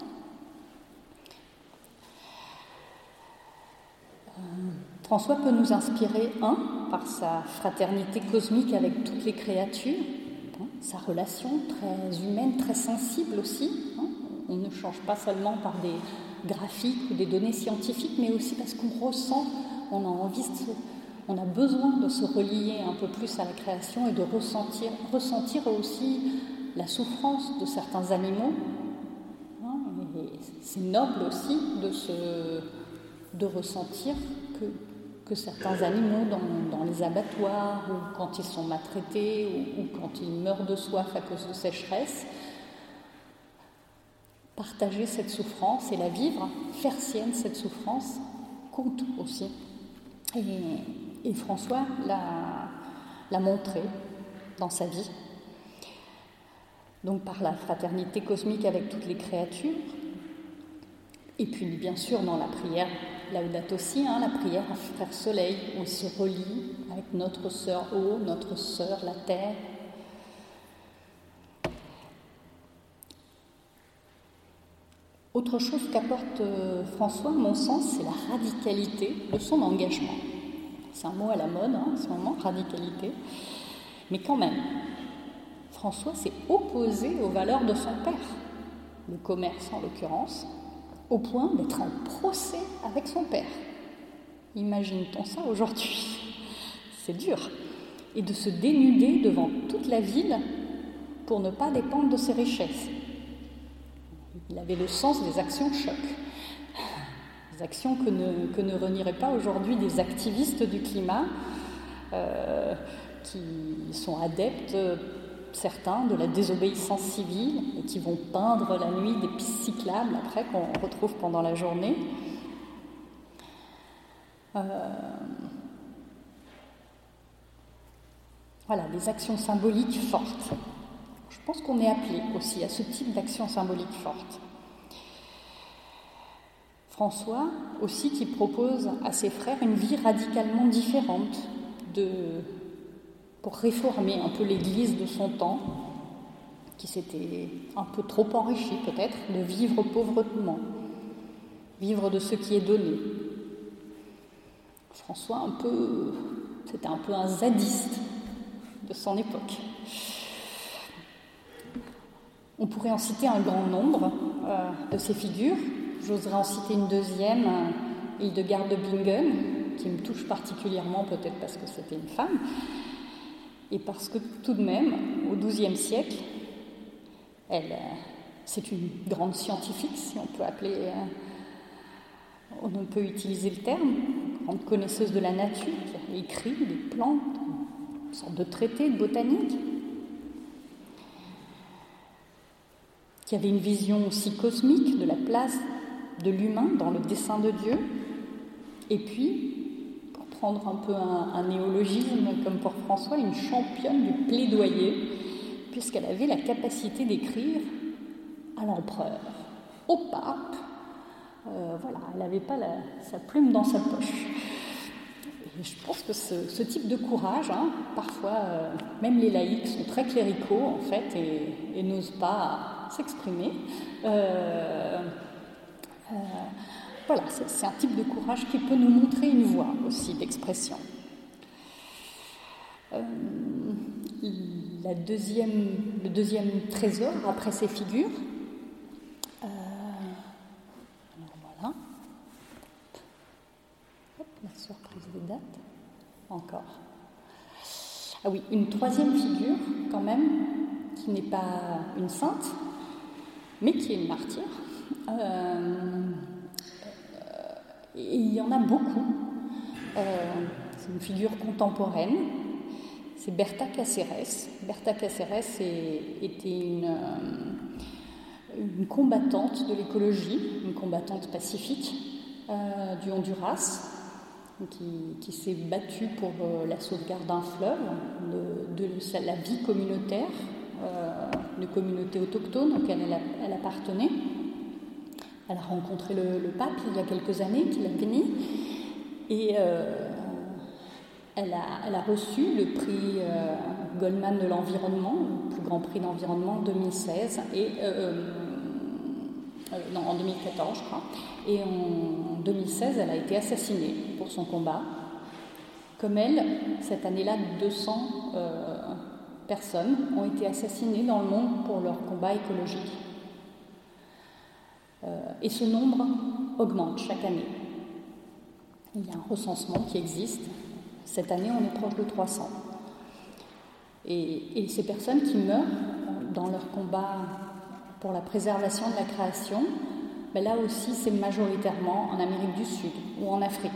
S2: Euh, François peut nous inspirer, un, par sa fraternité cosmique avec toutes les créatures, hein, sa relation très humaine, très sensible aussi. Hein. On ne change pas seulement par des graphiques ou des données scientifiques, mais aussi parce qu'on ressent, on a envie de se... On a besoin de se relier un peu plus à la création et de ressentir, ressentir aussi la souffrance de certains animaux. Et c'est noble aussi de, se, de ressentir que, que certains animaux dans, dans les abattoirs, ou quand ils sont maltraités, ou, ou quand ils meurent de soif à cause de sécheresse, partager cette souffrance et la vivre, faire sienne cette souffrance, compte aussi. Et, Et François l'a, l'a montré dans sa vie. Donc par la fraternité cosmique avec toutes les créatures, et puis bien sûr dans la prière Laudato Si, hein, la prière à Frère Soleil, où il se relie avec notre sœur eau, notre sœur la terre. Autre chose qu'apporte François, à mon sens, c'est la radicalité de son engagement. C'est un mot à la mode, hein, en ce moment, radicalité. Mais quand même, François s'est opposé aux valeurs de son père, le commerce en l'occurrence, au point d'être en procès avec son père. Imagine-t-on ça aujourd'hui ? C'est dur. Et de se dénuder devant toute la ville pour ne pas dépendre de ses richesses. Il avait le sens des actions choc. Actions que ne, que ne renieraient pas aujourd'hui des activistes du climat euh, qui sont adeptes, euh, certains, de la désobéissance civile et qui vont peindre la nuit des pistes cyclables après qu'on retrouve pendant la journée. Euh, voilà, des actions symboliques fortes. Je pense qu'on est appelé aussi à ce type d'actions symboliques fortes. François aussi qui propose à ses frères une vie radicalement différente de, pour réformer un peu l'Église de son temps, qui s'était un peu trop enrichie peut-être, de vivre pauvrement, vivre de ce qui est donné. François, un peu, c'était un peu un zadiste de son époque. On pourrait en citer un grand nombre euh, de ces figures. J'oserais en citer une deuxième, Hildegarde de Bingen, qui me touche particulièrement, peut-être parce que c'était une femme, et parce que tout de même, au douzième siècle, elle, c'est une grande scientifique, si on peut appeler, on peut utiliser le terme, une grande connaisseuse de la nature, qui a écrit des plantes, une sorte de traité de botanique, qui avait une vision aussi cosmique de la place de l'humain dans le dessein de Dieu, et puis, pour prendre un peu un, un néologisme comme pour François, une championne du plaidoyer, puisqu'elle avait la capacité d'écrire à l'empereur, au pape. Euh, voilà, elle n'avait pas la, sa plume dans sa poche. Et je pense que ce, ce type de courage, hein, parfois, euh, même les laïcs sont très cléricaux, en fait, et, et n'osent pas s'exprimer. Euh, euh, voilà, c'est, c'est un type de courage qui peut nous montrer une voie aussi d'expression. Euh, la deuxième, le deuxième trésor, après ces figures, euh, alors voilà, hop, la surprise des dates, encore. Ah oui, une troisième figure, quand même, qui n'est pas une sainte, mais qui est une martyre. Euh, et il y en a beaucoup. Euh, c'est une figure contemporaine. C'est Berta Cáceres. Berta Cáceres est, était une, une combattante de l'écologie, une combattante pacifique euh, du Honduras, qui, qui s'est battue pour euh, la sauvegarde d'un fleuve, de, de la vie communautaire, euh, de communautés autochtones auxquelles elle, a, elle appartenait. Elle a rencontré le, le pape il y a quelques années, qui l'a béni, et euh, elle, a, elle a reçu le prix euh, Goldman de l'environnement, le plus grand prix d'environnement en deux mille seize, et, euh, euh, non, en deux mille quatorze, je crois. Et en deux mille seize, elle a été assassinée pour son combat. Comme elle, cette année-là, deux cents euh, personnes ont été assassinées dans le monde pour leur combat écologique. Euh, et ce nombre augmente chaque année. Il y a un recensement qui existe. Cette année, on est proche de trois cents. Et, et ces personnes qui meurent dans leur combat pour la préservation de la création, ben là aussi, c'est majoritairement en Amérique du Sud ou en Afrique.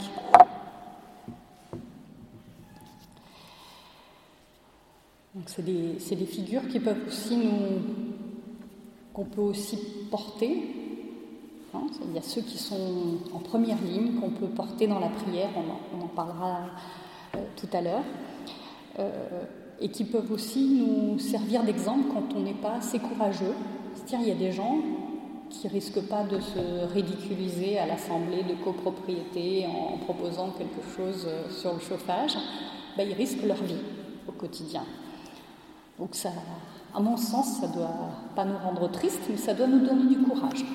S2: Donc, c'est des, c'est des figures qui peuvent aussi nous, qu'on peut aussi porter. Il y a ceux qui sont en première ligne, qu'on peut porter dans la prière, on en, on en parlera euh, tout à l'heure, euh, et qui peuvent aussi nous servir d'exemple quand on n'est pas assez courageux. C'est-à-dire, il y a des gens qui ne risquent pas de se ridiculiser à l'assemblée de copropriété en proposant quelque chose sur le chauffage, ben, ils risquent leur vie au quotidien. Donc ça, à mon sens, ça ne doit pas nous rendre tristes, mais ça doit nous donner du courage.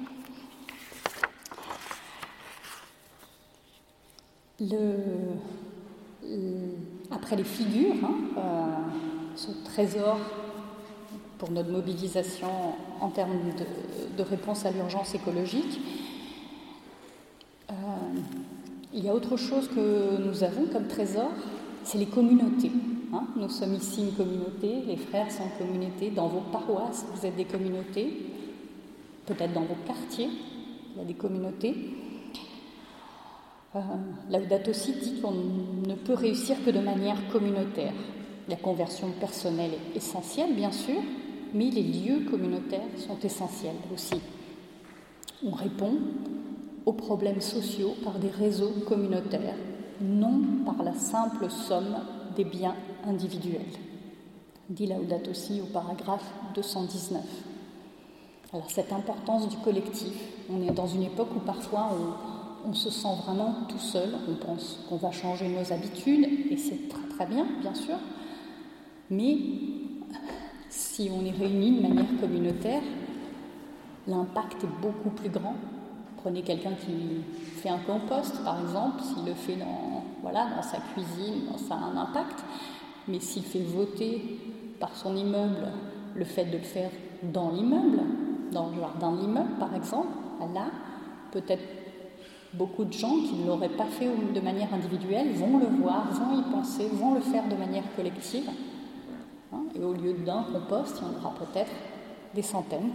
S2: Le, le, après les figures, hein, euh, ce trésor pour notre mobilisation en termes de, de réponse à l'urgence écologique, euh, il y a autre chose que nous avons comme trésor, c'est les communautés. Hein. Nous sommes ici une communauté, les frères sont une communauté, dans vos paroisses, vous êtes des communautés, peut-être dans vos quartiers, il y a des communautés. Euh, Laudato Si dit qu'on ne peut réussir que de manière communautaire. La conversion personnelle est essentielle, bien sûr, mais les lieux communautaires sont essentiels aussi. On répond aux problèmes sociaux par des réseaux communautaires, non par la simple somme des biens individuels, dit Laudato Si au paragraphe deux cent dix-neuf. Alors cette importance du collectif, on est dans une époque où parfois on On se sent vraiment tout seul, on pense qu'on va changer nos habitudes, et c'est très très bien, bien sûr, mais si on est réunis de manière communautaire, l'impact est beaucoup plus grand. Prenez quelqu'un qui fait un compost, par exemple, s'il le fait dans, voilà, dans sa cuisine, ça a un impact, mais s'il fait voter par son immeuble le fait de le faire dans l'immeuble, dans le jardin de l'immeuble, par exemple, là, peut-être beaucoup de gens qui ne l'auraient pas fait de manière individuelle vont le voir, vont y penser, vont le faire de manière collective. Hein, et au lieu d'un compost, il y en aura peut-être des centaines.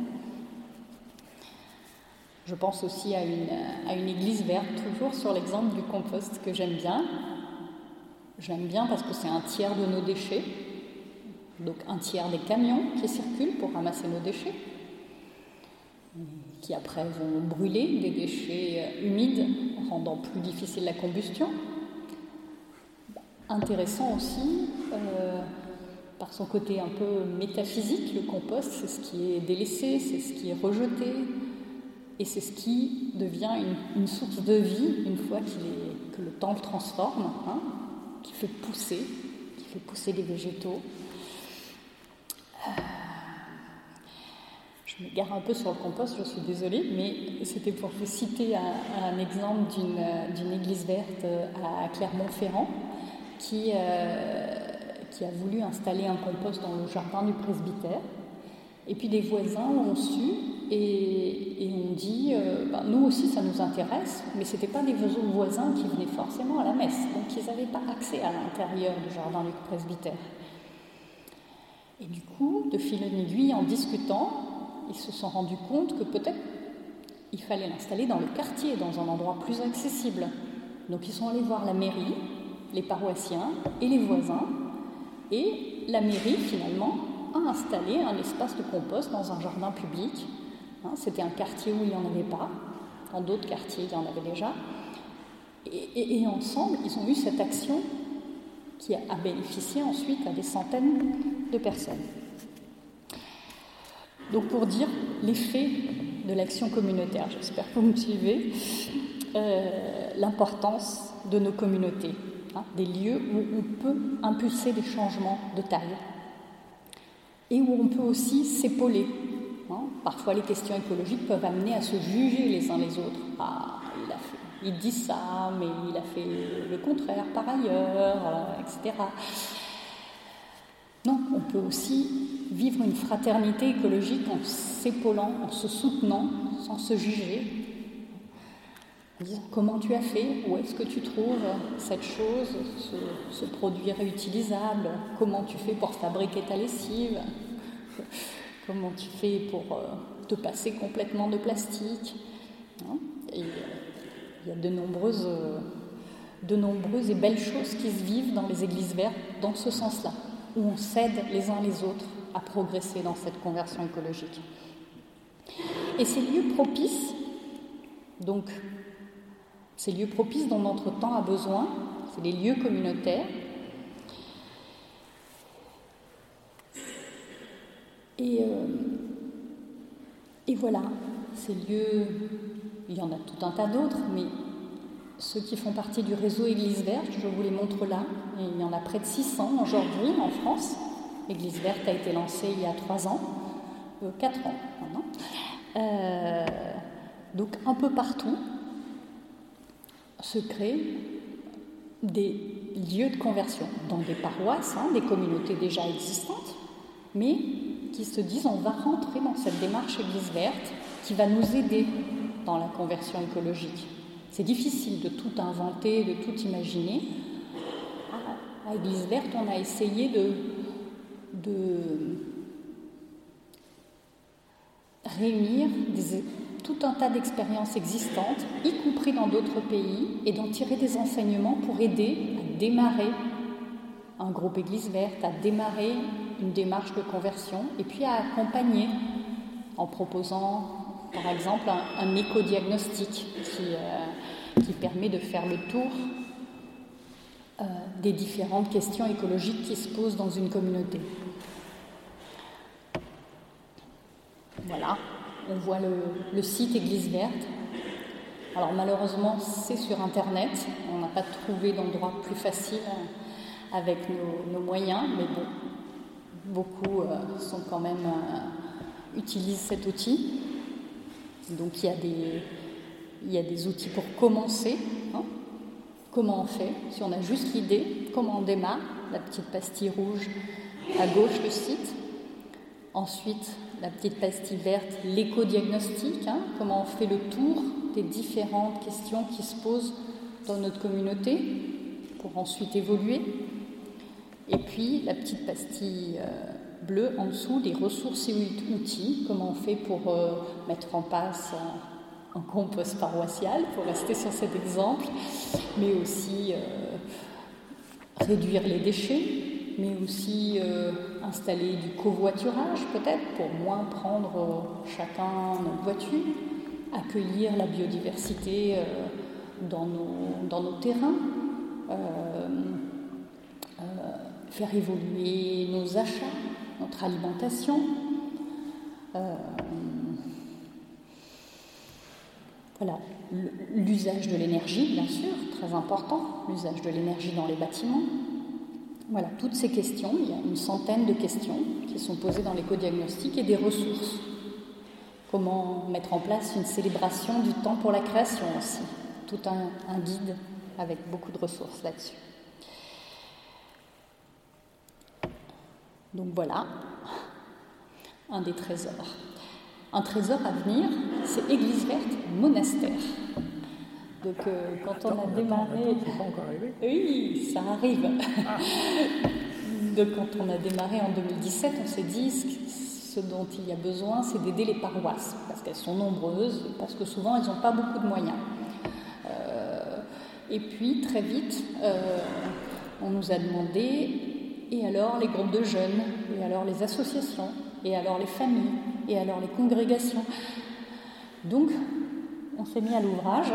S2: Je pense aussi à une, à une église verte, toujours sur l'exemple du compost que j'aime bien. J'aime bien parce que c'est un tiers de nos déchets, donc un tiers des camions qui circulent pour ramasser nos déchets, qui après vont brûler des déchets humides, rendant plus difficile la combustion. intéressant aussi euh, par son côté un peu métaphysique. Le compost, c'est ce qui est délaissé, c'est ce qui est rejeté, et c'est ce qui devient une, une source de vie une fois qu'il est, que le temps le transforme, hein, qui fait pousser, qui fait pousser les végétaux. Euh, je m'égare un peu sur le compost, je suis désolée, mais c'était pour vous citer un, un exemple d'une, d'une église verte à Clermont-Ferrand qui, euh, qui a voulu installer un compost dans le jardin du presbytère. Et puis des voisins l'ont su et, et ont dit euh, ben, nous aussi ça nous intéresse, mais ce n'étaient pas des voisins qui venaient forcément à la messe, donc ils n'avaient pas accès à l'intérieur du jardin du presbytère. Et du coup, de fil en aiguille, en discutant, ils se sont rendus compte que peut-être il fallait l'installer dans le quartier, dans un endroit plus accessible. Donc ils sont allés voir la mairie, les paroissiens et les voisins, et la mairie finalement a installé un espace de compost dans un jardin public. Hein, c'était un quartier où il n'y en avait pas, dans d'autres quartiers il y en avait déjà. Et, et, et ensemble, ils ont eu cette action qui a, a bénéficié ensuite à des centaines de personnes. Donc pour dire l'effet de l'action communautaire, j'espère que vous me suivez, euh, l'importance de nos communautés, hein, des lieux où on peut impulser des changements de taille. Et où on peut aussi s'épauler. Hein. Parfois, les questions écologiques peuvent amener à se juger les uns les autres. Ah, il, a fait, il dit ça, mais il a fait le contraire par ailleurs, euh, et cetera. Non, on peut aussi vivre une fraternité écologique en s'épaulant, en se soutenant, sans se juger. En disant comment tu as fait, où est-ce que tu trouves cette chose, ce, ce produit réutilisable, comment tu fais pour fabriquer ta lessive, comment tu fais pour euh, te passer complètement de plastique. Hein, et il euh, y a de nombreuses, euh, de nombreuses et belles choses qui se vivent dans les églises vertes dans ce sens-là, où on s'aide les uns les autres à progresser dans cette conversion écologique. Et ces lieux propices, donc ces lieux propices dont notre temps a besoin, c'est les lieux communautaires. Et, euh, et voilà, ces lieux, il y en a tout un tas d'autres, mais ceux qui font partie du réseau Église Verte, je vous les montre là, et il y en a près de six cents aujourd'hui en France. Église Verte a été lancée il y a trois ans, euh, quatre ans maintenant. Euh, donc un peu partout se créent des lieux de conversion dans des paroisses, hein, des communautés déjà existantes, mais qui se disent on va rentrer dans cette démarche Église Verte qui va nous aider dans la conversion écologique. C'est difficile de tout inventer, de tout imaginer. À Église Verte, on a essayé de, de réunir des, tout un tas d'expériences existantes, y compris dans d'autres pays, et d'en tirer des enseignements pour aider à démarrer un groupe Église Verte, à démarrer une démarche de conversion, et puis à accompagner en proposant, par exemple, un, un éco-diagnostic qui, euh, qui permet de faire le tour euh, des différentes questions écologiques qui se posent dans une communauté. Voilà, on voit le, le site Église Verte. Alors malheureusement, c'est sur Internet. On n'a pas trouvé d'endroit plus facile avec nos, nos moyens, mais bon, beaucoup euh, sont quand même euh, utilisent cet outil. Donc il y a des, il y a des outils pour commencer. Hein. Comment on fait? Si on a juste l'idée, comment on démarre? La petite pastille rouge à gauche, le site. Ensuite, la petite pastille verte, l'éco-diagnostic. Hein. Comment on fait le tour des différentes questions qui se posent dans notre communauté pour ensuite évoluer. Et puis, la petite pastille euh, bleue en dessous, des ressources et outils. Comment on fait pour euh, mettre en place un, un compost paroissial, pour rester sur cet exemple, mais aussi euh, réduire les déchets, mais aussi euh, installer du covoiturage peut-être pour moins prendre euh, chacun notre voiture, accueillir la biodiversité euh, dans, nos, dans nos terrains, euh, faire évoluer nos achats, notre alimentation. Euh, voilà, l'usage de l'énergie, bien sûr, très important, l'usage de l'énergie dans les bâtiments. Voilà, toutes ces questions, il y a une centaine de questions qui sont posées dans l'éco-diagnostic et des ressources. Comment mettre en place une célébration du temps pour la création aussi. Tout un, un guide avec beaucoup de ressources là-dessus. Donc voilà, un des trésors. Un trésor à venir, c'est Église verte monastère. Donc euh, quand
S1: attends,
S2: on a démarré...
S1: Attends, c'est pas encore arrivé ?
S2: Oui, ça arrive.
S1: Ah.
S2: Donc quand on a démarré en deux mille dix-sept, on s'est dit ce dont il y a besoin, c'est d'aider les paroisses, parce qu'elles sont nombreuses, parce que souvent elles n'ont pas beaucoup de moyens. Euh, et puis très vite, euh, on nous a demandé, et alors les groupes de jeunes, et alors les associations, et alors les familles, et alors les congrégations. Donc on s'est mis à l'ouvrage,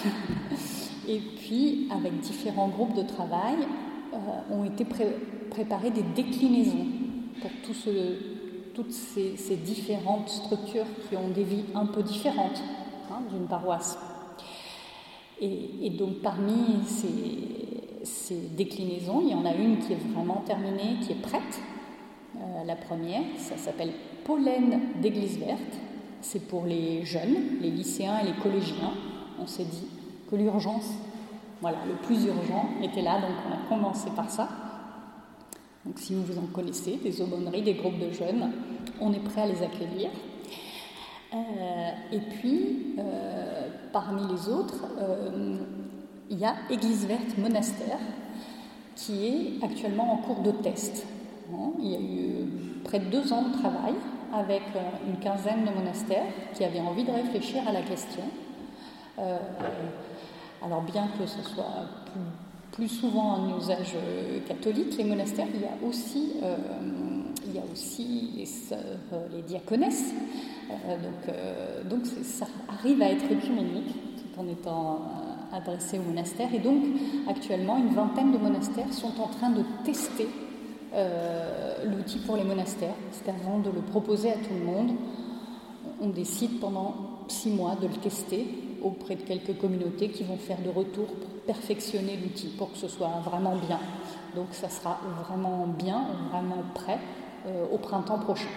S2: et puis avec différents groupes de travail, euh, ont été pré- préparées des déclinaisons pour tout ce, toutes ces, ces différentes structures qui ont des vies un peu différentes hein, d'une paroisse. Et, et donc parmi ces, ces déclinaisons, il y en a une qui est vraiment terminée, qui est prête. Euh, la première, ça s'appelle Pollen d'église verte. C'est pour les jeunes, les lycéens et les collégiens. On s'est dit que l'urgence, voilà, le plus urgent était là, donc on a commencé par ça. Donc si vous vous en connaissez, des aumôneries, des groupes de jeunes, on est prêt à les accueillir. Euh, et puis, euh, parmi les autres, euh, il y a Église verte monastère, qui est actuellement en cours de test. Hein, il y a eu près de deux ans de travail avec une quinzaine de monastères qui avaient envie de réfléchir à la question. Euh, alors bien que ce soit plus, plus souvent un usage catholique, les monastères, il y a aussi, euh, il y a aussi les sœurs, les diaconesses. Euh, donc euh, donc ça arrive à être œcuménique tout en étant euh, adressé aux monastères. Et donc actuellement, une vingtaine de monastères sont en train de tester Euh, l'outil pour les monastères. C'est avant de le proposer à tout le monde. On décide pendant six mois de le tester auprès de quelques communautés qui vont faire de retour pour perfectionner l'outil, pour que ce soit vraiment bien. Donc ça sera vraiment bien, vraiment prêt euh, au printemps prochain.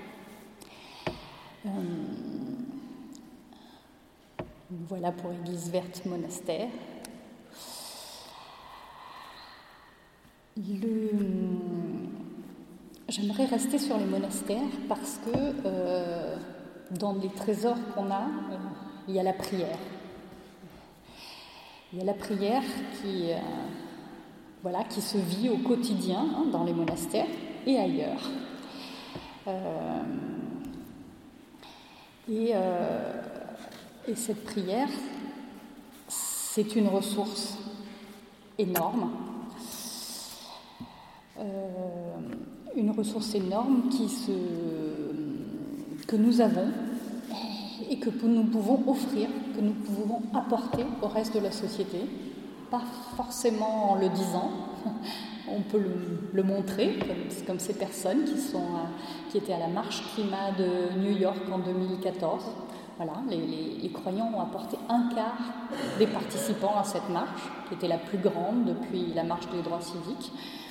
S2: Euh, voilà pour Église verte monastère. Le... J'aimerais rester sur les monastères parce que euh, dans les trésors qu'on a, euh, il y a la prière. Il y a la prière qui, euh, voilà, qui se vit au quotidien hein, dans les monastères et ailleurs. Euh, et, euh, et cette prière, c'est une ressource énorme. Euh, une ressource énorme qui se, que nous avons et que nous pouvons offrir, que nous pouvons apporter au reste de la société, pas forcément en le disant, on peut le, le montrer, comme, comme ces personnes qui, sont, qui étaient à la marche climat de New York en deux mille quatorze. Voilà, les, les, les croyants ont apporté un quart des participants à cette marche, qui était la plus grande depuis la marche des droits civiques.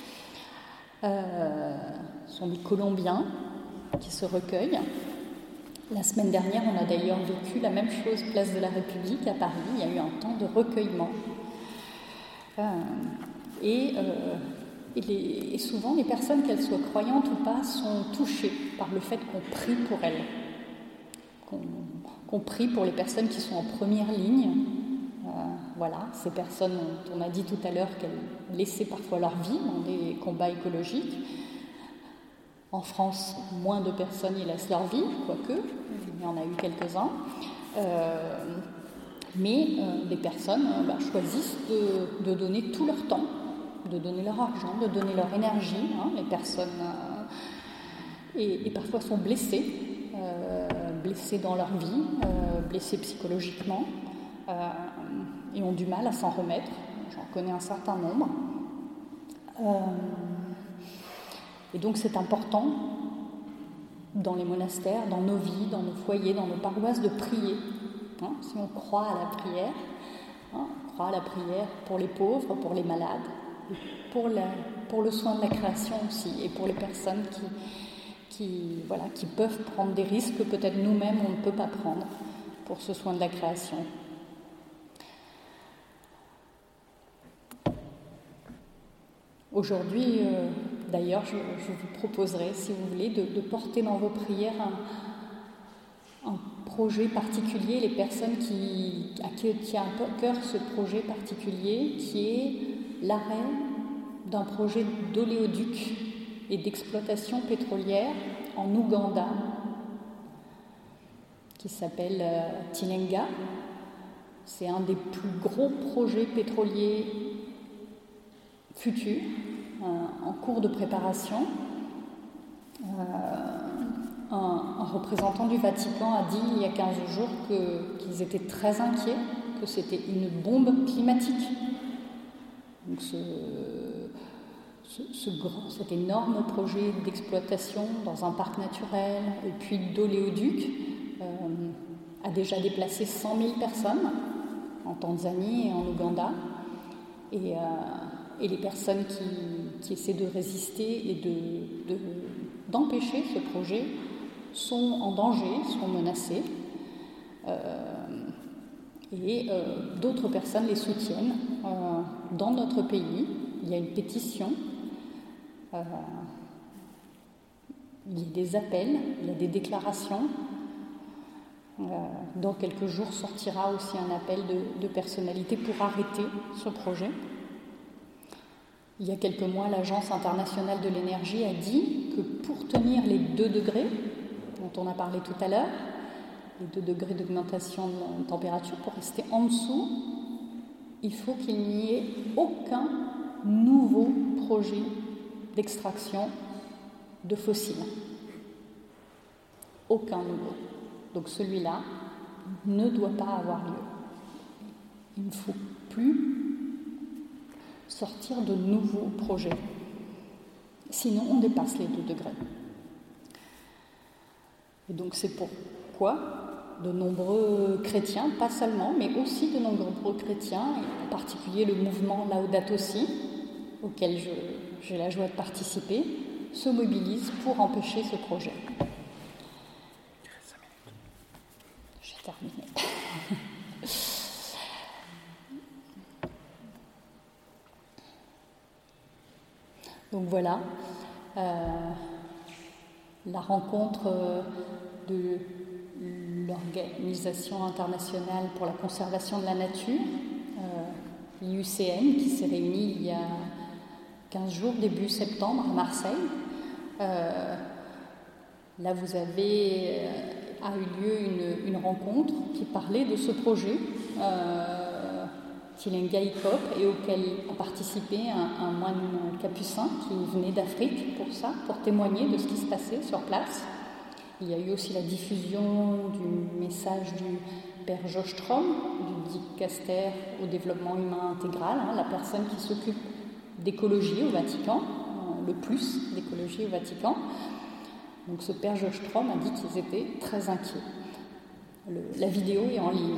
S2: Euh, ce sont des Colombiens qui se recueillent. La semaine dernière, on a d'ailleurs vécu la même chose place de la République à Paris. Il y a eu un temps de recueillement. Euh, et, euh, et, les, et souvent, les personnes, qu'elles soient croyantes ou pas, sont touchées par le fait qu'on prie pour elles, qu'on, qu'on prie pour les personnes qui sont en première ligne. Euh, voilà, ces personnes, on a dit tout à l'heure qu'elles laissaient parfois leur vie dans des combats écologiques. En France, moins de personnes y laissent leur vie, quoique, il y en a eu quelques-uns. Euh, mais euh, des personnes euh, bah, choisissent de, de donner tout leur temps, de donner leur argent, de donner leur énergie. Hein, les personnes, euh, et, et parfois sont blessées, euh, blessées dans leur vie, euh, blessées psychologiquement. Euh, et ont du mal à s'en remettre. J'en connais un certain nombre. Euh, Et donc c'est important, dans les monastères, dans nos vies, dans nos foyers, dans nos paroisses, de prier. Hein, si on croit à la prière, hein, on croit à la prière pour les pauvres, pour les malades, pour, la, pour le soin de la création aussi, et pour les personnes qui, qui, voilà, qui peuvent prendre des risques que peut-être nous-mêmes on ne peut pas prendre pour ce soin de la création. Aujourd'hui, euh, d'ailleurs, je, je vous proposerai, si vous voulez, de, de porter dans vos prières un, un projet particulier, les personnes qui, à qui tient à cœur ce projet particulier, qui est l'arrêt d'un projet d'oléoduc et d'exploitation pétrolière en Ouganda, qui s'appelle euh, Tilenga. C'est un des plus gros projets pétroliers futurs, euh, en cours de préparation. Euh, un, un représentant du Vatican a dit il y a quinze jours que, qu'ils étaient très inquiets, que c'était une bombe climatique. Donc ce, ce, ce grand, cet énorme projet d'exploitation dans un parc naturel et puis d'oléoduc euh, a déjà déplacé cent mille personnes en Tanzanie et en Ouganda. Et, euh, et les personnes qui, qui essaient de résister et de, de, d'empêcher ce projet sont en danger, sont menacées. Euh, et euh, d'autres personnes les soutiennent. Euh, dans notre pays, il y a une pétition, euh, il y a des appels, il y a des déclarations. Euh, dans quelques jours sortira aussi un appel de, de personnalités pour arrêter ce projet. Il y a quelques mois, l'Agence internationale de l'énergie a dit que pour tenir les deux degrés, dont on a parlé tout à l'heure, les deux degrés d'augmentation de température, pour rester en dessous, il faut qu'il n'y ait aucun nouveau projet d'extraction de fossiles. Aucun nouveau. Donc celui-là ne doit pas avoir lieu. Il ne faut plus sortir de nouveaux projets. Sinon, on dépasse les deux degrés. Et donc c'est pourquoi de nombreux chrétiens, pas seulement, mais aussi de nombreux chrétiens, et en particulier le mouvement Laudato Si, auquel je, j'ai la joie de participer, se mobilisent pour empêcher ce projet. J'ai terminé. Donc voilà, euh, la rencontre de l'Organisation internationale pour la conservation de la nature, euh, l'I U C N, qui s'est réunie il y a quinze jours, début septembre, à Marseille. Euh, là, vous avez, euh, a eu lieu une, une rencontre qui parlait de ce projet, euh, Tilenga Ikop, et auquel a participé un, un moine capucin qui venait d'Afrique pour ça, pour témoigner de ce qui se passait sur place. Il y a eu aussi la diffusion du message du père Jostrom, du dicaster au développement humain intégral, hein, la personne qui s'occupe d'écologie au Vatican, euh, le plus d'écologie au Vatican. Donc ce père Jostrom a dit qu'ils étaient très inquiets. Le, la vidéo est en ligne,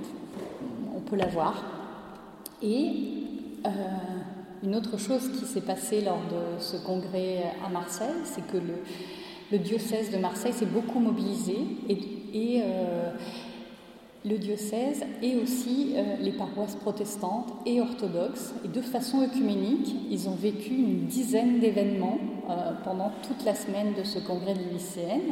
S2: on peut la voir. Et euh, une autre chose qui s'est passée lors de ce congrès à Marseille, c'est que le, le diocèse de Marseille s'est beaucoup mobilisé et, et euh, le diocèse et aussi euh, les paroisses protestantes et orthodoxes, et de façon œcuménique, ils ont vécu une dizaine d'événements euh, pendant toute la semaine de ce congrès de l'I C N.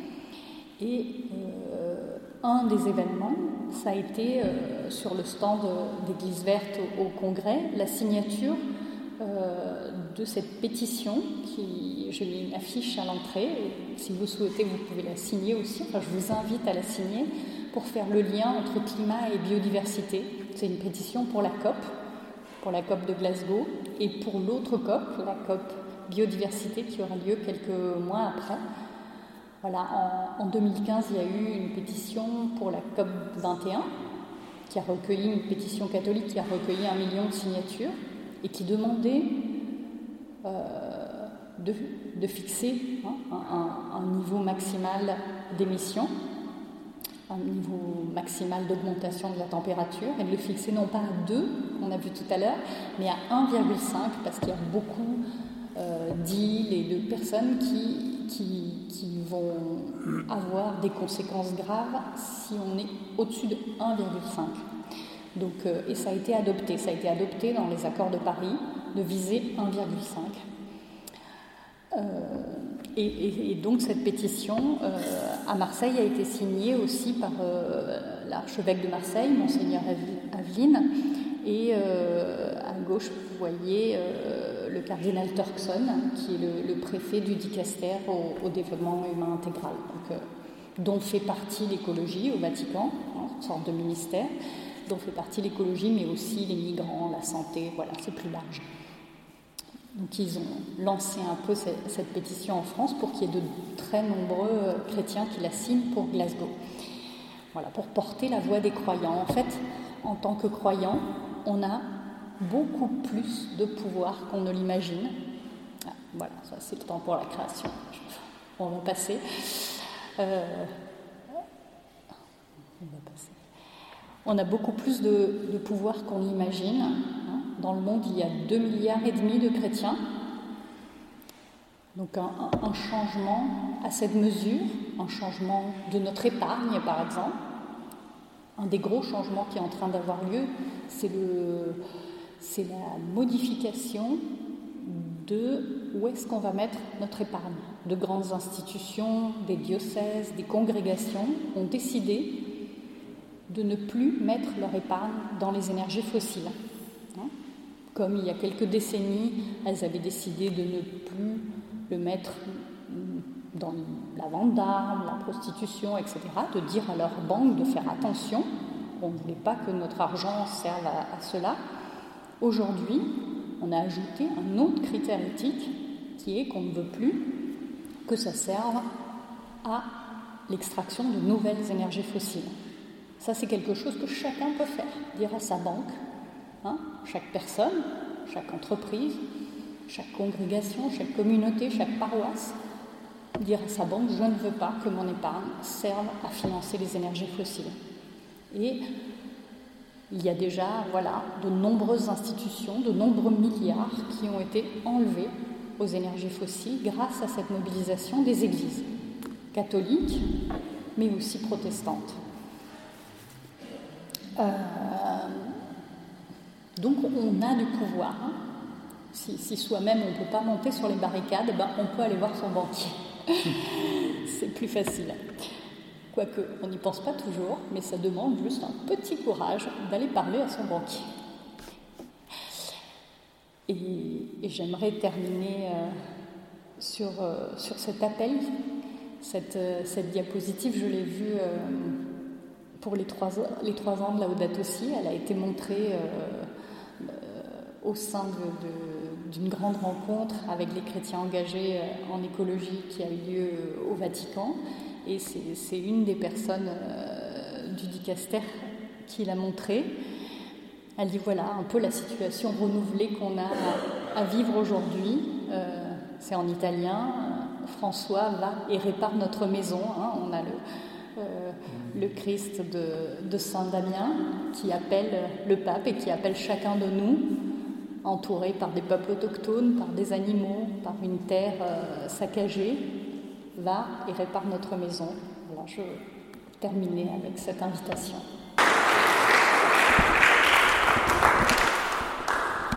S2: Et euh, un des événements, ça a été euh, sur le stand d'Église Verte au, au congrès, la signature euh, de cette pétition. Qui, j'ai mis une affiche à l'entrée, et si vous souhaitez, vous pouvez la signer aussi. Enfin, je vous invite à la signer pour faire le lien entre climat et biodiversité. C'est une pétition pour la COP, pour la COP de Glasgow, et pour l'autre COP, la COP biodiversité, qui aura lieu quelques mois après. Voilà, en, en deux mille quinze, il y a eu une pétition pour la COP vingt et un, qui a recueilli, une pétition catholique qui a recueilli un million de signatures, et qui demandait euh, de, de fixer hein, un, un niveau maximal d'émissions, un niveau maximal d'augmentation de la température, et de le fixer non pas à deux, qu'on a vu tout à l'heure, mais à un virgule cinq, parce qu'il y a beaucoup euh, d'îles et de personnes qui, qui, qui vont avoir des conséquences graves si on est au-dessus de un virgule cinq. Donc, euh, et ça a été adopté, ça a été adopté dans les accords de Paris, de viser un virgule cinq. Euh, et, et, et donc cette pétition euh, à Marseille a été signée aussi par euh, l'archevêque de Marseille, Monseigneur Aveline, et euh, à gauche vous voyez euh, le cardinal Turkson, qui est le, le préfet du Dicaster au, au développement humain intégral, donc, euh, dont fait partie l'écologie au Vatican, hein, une sorte de ministère, dont fait partie l'écologie, mais aussi les migrants, la santé, voilà, c'est plus large. Donc ils ont lancé un peu cette, cette pétition en France pour qu'il y ait de très nombreux chrétiens qui la signent pour Glasgow. Voilà, pour porter la voix des croyants. En fait, en tant que croyants, on a beaucoup plus de pouvoir qu'on ne l'imagine. Ah, voilà, ça c'est le temps pour la création. On va passer. Euh, on va passer. On a beaucoup plus de, de pouvoir qu'on l'imagine. Dans le monde, il y a deux milliards et demi de chrétiens. Donc un, un changement à cette mesure, un changement de notre épargne, par exemple. Un des gros changements qui est en train d'avoir lieu, c'est, le, c'est la modification de où est-ce qu'on va mettre notre épargne. De grandes institutions, des diocèses, des congrégations ont décidé de ne plus mettre leur épargne dans les énergies fossiles. Comme il y a quelques décennies, elles avaient décidé de ne plus le mettre dans la vente d'armes, la prostitution, et cetera, de dire à leur banque de faire attention. On ne voulait pas que notre argent serve à, à cela. Aujourd'hui, on a ajouté un autre critère éthique qui est qu'on ne veut plus que ça serve à l'extraction de nouvelles énergies fossiles. Ça, c'est quelque chose que chacun peut faire, dire à sa banque. Hein, chaque personne, chaque entreprise, chaque congrégation, chaque communauté, chaque paroisse, dire à sa banque, je ne veux pas que mon épargne serve à financer les énergies fossiles. Et il y a déjà voilà, de nombreuses institutions, de nombreux milliards qui ont été enlevés aux énergies fossiles grâce à cette mobilisation des églises catholiques, mais aussi protestantes. Euh, Donc on a du pouvoir. Hein. Si, si soi-même on ne peut pas monter sur les barricades, ben on peut aller voir son banquier. C'est plus facile. Quoique, on n'y pense pas toujours, mais ça demande juste un petit courage d'aller parler à son banquier. Et, et j'aimerais terminer euh, sur, euh, sur cet appel, cette, euh, cette diapositive, je l'ai vue euh, pour les trois, les trois ans de Laudato Si. Elle a été montrée euh, au sein de, de, d'une grande rencontre avec les chrétiens engagés en écologie qui a eu lieu au Vatican. Et c'est, c'est une des personnes euh, du Dicaster qui l'a montré. Elle dit voilà un peu la situation renouvelée qu'on a à, à vivre aujourd'hui. Euh, c'est en italien. François va et répare notre maison. Hein. On a le, euh, le Christ de, de Saint Damien qui appelle le pape et qui appelle chacun de nous, entouré par des peuples autochtones, par des animaux, par une terre euh, saccagée, va et répare notre maison. Voilà, je vais terminer avec cette invitation.